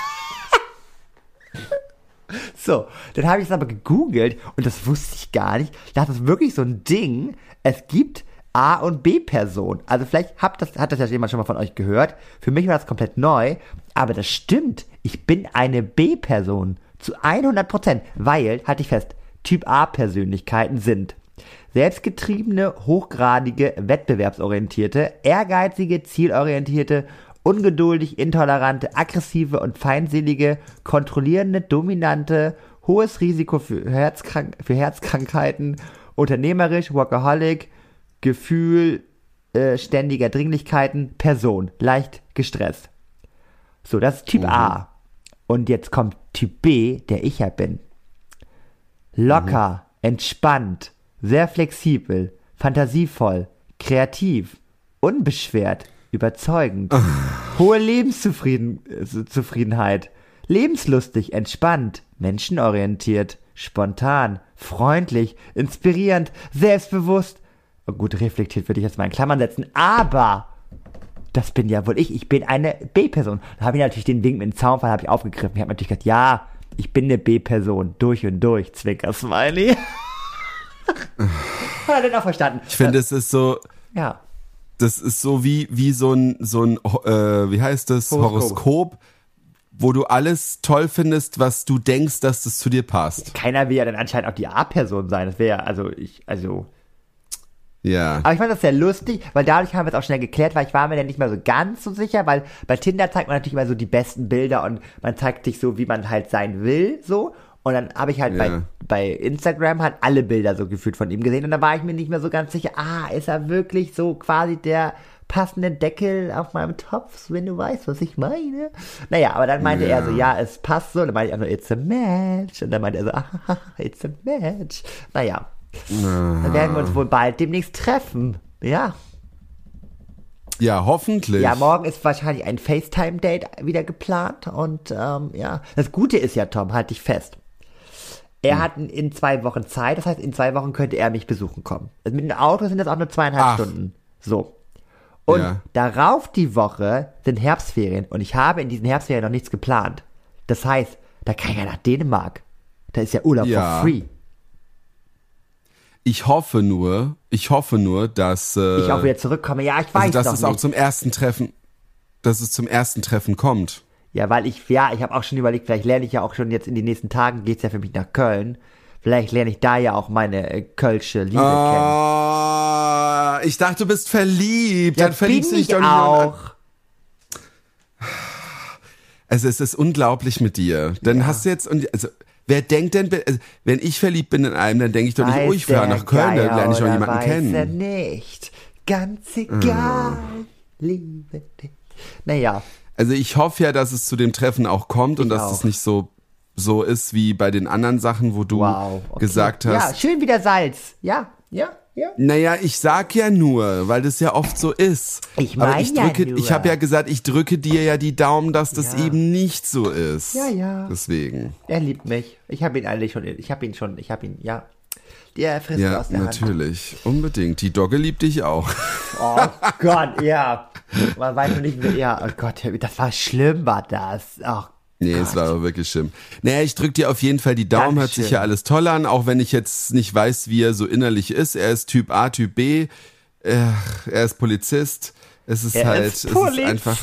So, dann habe ich es aber gegoogelt und das wusste ich gar nicht. Das ist wirklich so ein Ding. Es gibt A- und B-Personen. Also vielleicht habt das, hat das ja jemand schon mal von euch gehört. Für mich war das komplett neu, aber das stimmt. Ich bin eine B-Person. Zu hundert Prozent. Weil, halte ich fest, Typ A-Persönlichkeiten sind selbstgetriebene, hochgradige, wettbewerbsorientierte, ehrgeizige, zielorientierte, ungeduldig, intolerante, aggressive und feindselige, kontrollierende, dominante, hohes Risiko für, Herzkrank- für Herzkrankheiten, unternehmerisch, workaholic, Gefühl äh, ständiger Dringlichkeiten, Person, leicht gestresst. So, das ist Typ mhm. A. Und jetzt kommt Typ B, der ich ja bin. Locker, mhm. entspannt, sehr flexibel, fantasievoll, kreativ, unbeschwert, überzeugend, hohe Lebenszufriedenheit, lebenslustig, entspannt, menschenorientiert, spontan, freundlich, inspirierend, selbstbewusst. Oh, gut, reflektiert würde ich jetzt mal in Klammern setzen, aber das bin ja wohl ich. Ich bin eine B-Person. Da habe ich natürlich den Wink mit dem Zaunfall habe ich aufgegriffen. Ich habe natürlich gesagt, ja, ich bin eine B-Person, durch und durch, Zwinker-Smiley. Hat er denn auch verstanden? Ich finde, es ist so, ja. Das ist so wie, wie so ein, so ein, äh, wie heißt das, Horoskop. Horoskop, wo du alles toll findest, was du denkst, dass das zu dir passt. Keiner will ja dann anscheinend auch die A-Person sein. Das wäre ja, also, ich, also. Ja. Aber ich fand das sehr lustig, weil dadurch haben wir es auch schnell geklärt, weil ich war mir dann nicht mehr so ganz so sicher, weil bei Tinder zeigt man natürlich immer so die besten Bilder und man zeigt sich so, wie man halt sein will, so. Und dann habe ich halt ja. bei, bei Instagram halt alle Bilder so gefühlt von ihm gesehen und da war ich mir nicht mehr so ganz sicher, ah, ist er wirklich so quasi der passende Deckel auf meinem Topf, wenn du weißt, was ich meine? Naja, aber dann meinte ja. er so, ja, es passt so, und dann meinte ich auch nur, it's a match, und dann meinte er so, ah, it's a match. Naja, ah. dann werden wir uns wohl bald demnächst treffen, ja. Ja, hoffentlich. Ja, morgen ist wahrscheinlich ein FaceTime-Date wieder geplant und ähm, ja, das Gute ist ja, Tom, halte ich fest, er hm. hat in zwei Wochen Zeit, das heißt, in zwei Wochen könnte er mich besuchen kommen. Also mit dem Auto sind das auch nur zweieinhalb Ach. Stunden. So. Und ja. darauf die Woche sind Herbstferien und ich habe in diesen Herbstferien noch nichts geplant. Das heißt, da kann ich ja nach Dänemark. Da ist ja Urlaub ja. for free. Ich hoffe nur, ich hoffe nur, dass äh, ich auch wieder zurückkomme. Ja, ich weiß also, dass doch es nicht. auch zum ersten Treffen, dass es zum ersten Treffen kommt. Ja, weil ich, ja, ich habe auch schon überlegt, vielleicht lerne ich ja auch schon jetzt in den nächsten Tagen, geht's ja für mich nach Köln. Vielleicht lerne ich da ja auch meine äh, kölsche Liebe oh, kennen. Ich dachte, du bist verliebt. Ja, Dann verliebst bin du dich ich doch auch. Also es ist unglaublich mit dir. Dann Ja. hast du jetzt, und also wer denkt denn, also, wenn ich verliebt bin in einem, dann denke ich doch nicht, Weiß oh, ich fahre der nach Köln, Geier dann lerne ich doch oder jemanden weiß kennen. Er nicht. Ganz egal. Liebe dich. Naja. Also ich hoffe ja, dass es zu dem Treffen auch kommt und Ich dass auch. es nicht so so ist wie bei den anderen Sachen, wo du Wow, okay. gesagt hast. Ja, schön wieder Salz. Ja, ja, ja. Naja, ich sag ja nur, weil das ja oft so ist. Ich Aber mein ich ja drücke, nur. ich habe ja gesagt, ich drücke dir ja die Daumen, dass das Ja. eben nicht so ist. Ja, ja. Deswegen. Er liebt mich. Ich habe ihn eigentlich schon, ich habe ihn schon, ich habe ihn, ja. Der frisst Ja, aus der Hand. natürlich. Unbedingt. Die Dogge liebt dich auch. Oh Gott, ja. Man weiß noch nicht, wie, ja, oh Gott, das war schlimm, war das. Oh Nee, Gott. es war aber wirklich schlimm. Naja, ich drück dir auf jeden Fall die Daumen, hört sich Dankeschön. ja alles toll an, auch wenn ich jetzt nicht weiß, wie er so innerlich ist. Er ist Typ A, Typ B, er, er ist Polizist. Es ist Er halt, ist es Polizist. ist einfach.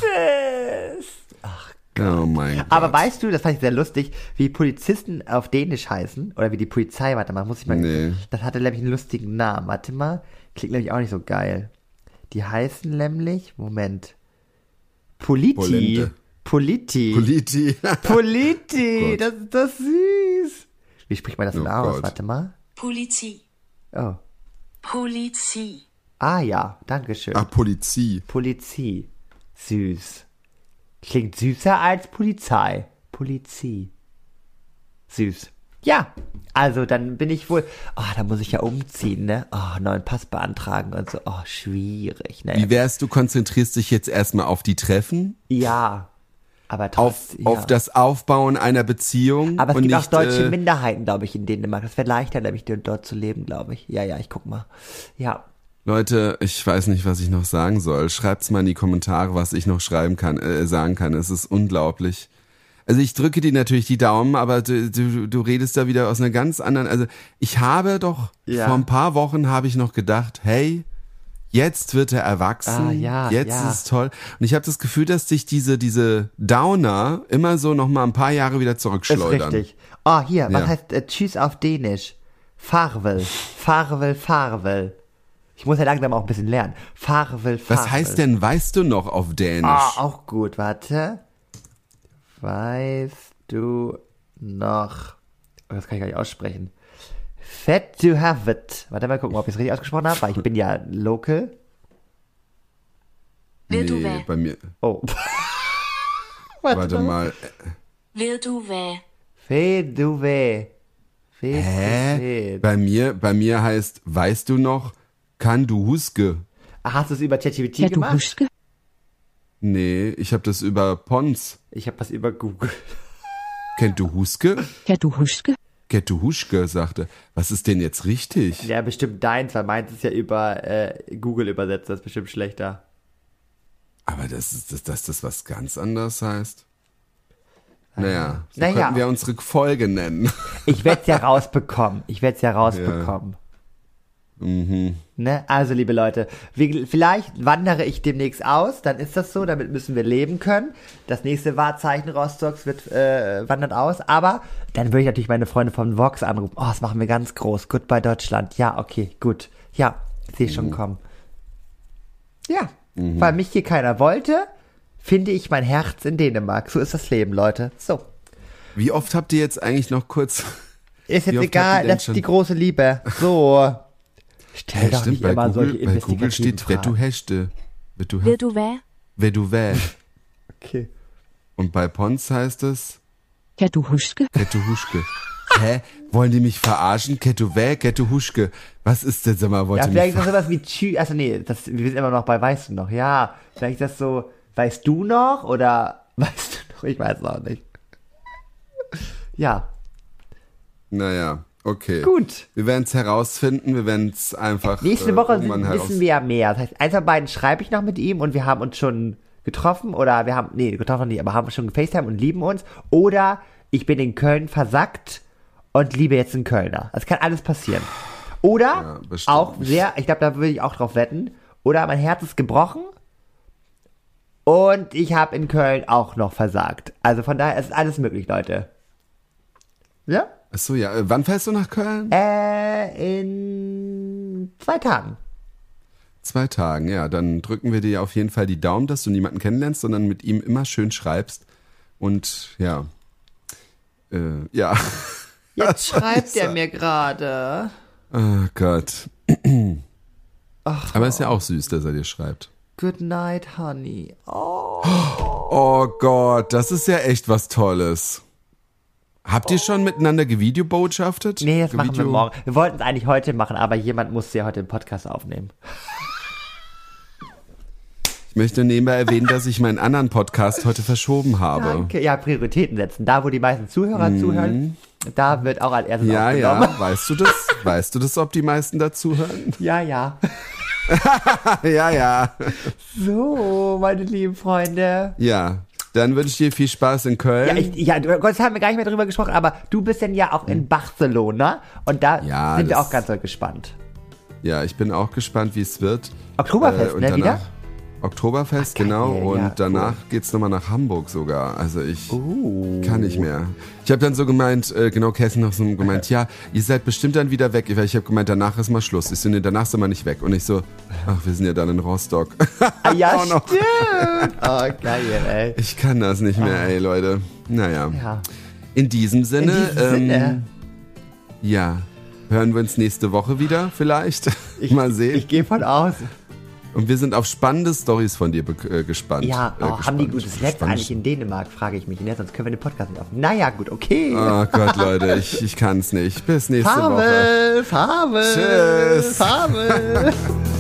Ach, Oh mein Gott. aber weißt du, das fand ich sehr lustig, wie Polizisten auf Dänisch heißen, oder wie die Polizei, warte mal, muss ich mal, Nee. das hatte nämlich einen lustigen Namen, warte mal, klingt nämlich auch nicht so geil. Die heißen nämlich, Moment, Politi. Polente. Politi. Politi. Politi, Gott. das ist das süß. Wie spricht man das denn Oh aus? Gott. Warte mal. Politie. Oh. Politie. Ah ja, danke schön. Ach, Polizie. Polizie. Süß. Klingt süßer als Polizei. Polizie. Süß. Ja, also dann bin ich wohl, oh, da muss ich ja umziehen, ne? Oh, neuen Pass beantragen und so. Oh, schwierig, ne? Wie wär's, du konzentrierst dich jetzt erstmal auf die Treffen, Ja, aber auf, trotzdem. auf ja. das Aufbauen einer Beziehung. Aber es und gibt nicht, auch deutsche äh, Minderheiten, glaube ich, in Dänemark. Das wäre leichter, nämlich dort zu leben, glaube ich. Ja, ja, ich guck mal. Ja. Leute, ich weiß nicht, was ich noch sagen soll. Schreibt's mal in die Kommentare, was ich noch schreiben kann, äh, sagen kann. Es ist unglaublich. Also ich drücke dir natürlich die Daumen, aber du, du, du redest da wieder aus einer ganz anderen, also ich habe doch, Ja. vor ein paar Wochen habe ich noch gedacht, hey, Jetzt wird er erwachsen, Ah, ja, jetzt ja. ist es toll. Und ich habe das Gefühl, dass dich diese, diese Downer immer so noch mal ein paar Jahre wieder Ist zurückschleudern. richtig. Oh, hier, was Ja. heißt äh, Tschüss auf Dänisch? Farvel. Farvel, Farvel. Ich muss ja langsam auch ein bisschen lernen. Farvel, Farvel. Was heißt denn, weißt du noch auf Dänisch? Ah, auch gut, warte. Weißt du noch... Oh, das kann ich gar nicht aussprechen. Fett to have it. Warte mal gucken, ob ich es richtig ausgesprochen habe, weil ich bin ja local. Vil du nee, hvad? bei mir, Oh. warte mal. Vil du hvad? Fett du weh. Fett Hä? du weh. Bei mir, bei mir heißt, weißt du noch, kann du huske? Ah, hast du es über ChatGPT Kan du gemacht? huske? Nee, ich habe das über Pons. Ich habe was über Google. Kennt du huske? Kan du huske? Kennt du huschke, sagte. Was ist denn jetzt richtig? Ja, bestimmt deins, weil meins ist ja über äh, Google übersetzt, das ist bestimmt schlechter. Aber das ist, dass das, das was ganz anderes heißt. Naja, so Naja. könnten wir unsere Folge nennen. Ich werde es ja rausbekommen. Ich werde es ja rausbekommen. Mhm. Ne? Also, liebe Leute, wir, vielleicht wandere ich demnächst aus, dann ist das so, damit müssen wir leben können. Das nächste Wahrzeichen Rostocks wird äh, wandert aus, aber dann würde ich natürlich meine Freunde von Vox anrufen. Oh, das machen wir ganz groß. Goodbye Deutschland. Ja, okay, gut. Ja, sehe ich schon kommen. Ja, weil mich hier keiner wollte, finde ich mein Herz in Dänemark. So ist das Leben, Leute. So. Wie oft habt ihr jetzt eigentlich noch kurz... Ist Wie jetzt oft habt ihr egal, denn das ist schon- die große Liebe. So. Stell Ja, doch stimmt, nicht bei immer Google, solche bei Google investigativen steht, wer du Fragen. hechte. Wer du, Vil du hvad? wer du wä. Okay. Und bei Pons heißt es, Kan du huske? Kettu Huschke. Hä? Wollen die mich verarschen? Kettu wä, Kettu Huschke. Was ist denn, sag mal, wollt Ja, ihr mich vielleicht ist das verarschen? sowas wie Tschü, also nee, das, wir sind immer noch bei Weißt du noch, ja. Vielleicht ist das so, weißt du noch oder weißt du noch, ich weiß es auch nicht. Ja, Naja, okay. gut. Wir werden es herausfinden, wir werden es einfach Nächste äh, Woche irgendwann heraus... wissen wir ja mehr. Das heißt, eins von beiden schreibe ich noch mit ihm und wir haben uns schon getroffen oder wir haben, nee, getroffen noch nicht, aber haben schon gefacetimed und lieben uns. Oder ich bin in Köln versackt und liebe jetzt einen Kölner. Das kann alles passieren. Oder Ja, bestimmt. auch sehr, ich glaube, da würde ich auch drauf wetten, oder mein Herz ist gebrochen und ich habe in Köln auch noch versagt. Also von daher ist alles möglich, Leute. Ja? Achso, ja. Äh, Wann fährst du nach Köln? Äh, in zwei Tagen. Zwei Tagen, ja. Dann drücken wir dir auf jeden Fall die Daumen, dass du niemanden kennenlernst, sondern mit ihm immer schön schreibst. Und ja. Äh, ja. Jetzt schreibt er mir gerade. Oh Gott. Aber ist ja auch süß, dass er dir schreibt. Good night, honey. Oh. Oh Gott, das ist ja echt was Tolles. Habt ihr schon miteinander gevideobotschaftet? Nee, das machen wir Gevideo- morgen. Wir wollten es eigentlich heute machen, aber jemand musste ja heute den Podcast aufnehmen. Ich möchte nebenbei erwähnen, dass ich meinen anderen Podcast heute verschoben habe. Danke. Ja, Prioritäten setzen. Da, wo die meisten Zuhörer zuhören, da wird auch als erstes Mhm. Ja, aufgenommen. ja. Weißt du das? Weißt du das, ob die meisten dazuhören? Ja, ja. Ja, ja. So, meine lieben Freunde. Ja. Dann wünsche ich dir viel Spaß in Köln. Ja, ich, ja, du- Gott, das haben wir gar nicht mehr drüber gesprochen, aber du bist denn ja auch in Barcelona und da Ja, sind wir das- auch ganz doll gespannt. Ja, ich bin auch gespannt, wie es wird. Oktoberfest, und ne, danach, wieder? Oktoberfest, Ach, geil, genau. Und ja, danach cool. geht's nochmal nach Hamburg sogar. Also ich Uh. kann nicht mehr. Ich habe dann so gemeint, äh, genau, Kerstin noch so gemeint, ja, ihr seid bestimmt dann wieder weg. Weil ich habe gemeint, danach ist mal Schluss. Ich so, nee, danach sind wir nicht weg. Und ich so, ach, wir sind ja dann in Rostock. Ah, ja, Auch noch. stimmt. Oh, geil, ey. Ich kann das nicht mehr, ey, Leute. Naja. Ja. In diesem Sinne, In diesem ähm, Sinne. ja, hören wir uns nächste Woche wieder vielleicht. mal sehen. Ich gehe von aus. Und wir sind auf spannende Stories von dir be- äh, gespannt. Ja, äh, oh, haben die gespannt. gutes Netz Gespannt. eigentlich in Dänemark, frage ich mich. Ne? Sonst können wir den Podcast nicht aufnehmen. Naja, gut, okay. Oh Gott, Leute, ich, ich kann es nicht. Bis nächste Woche. Fabel, Fabel, Tschüss. Fabel.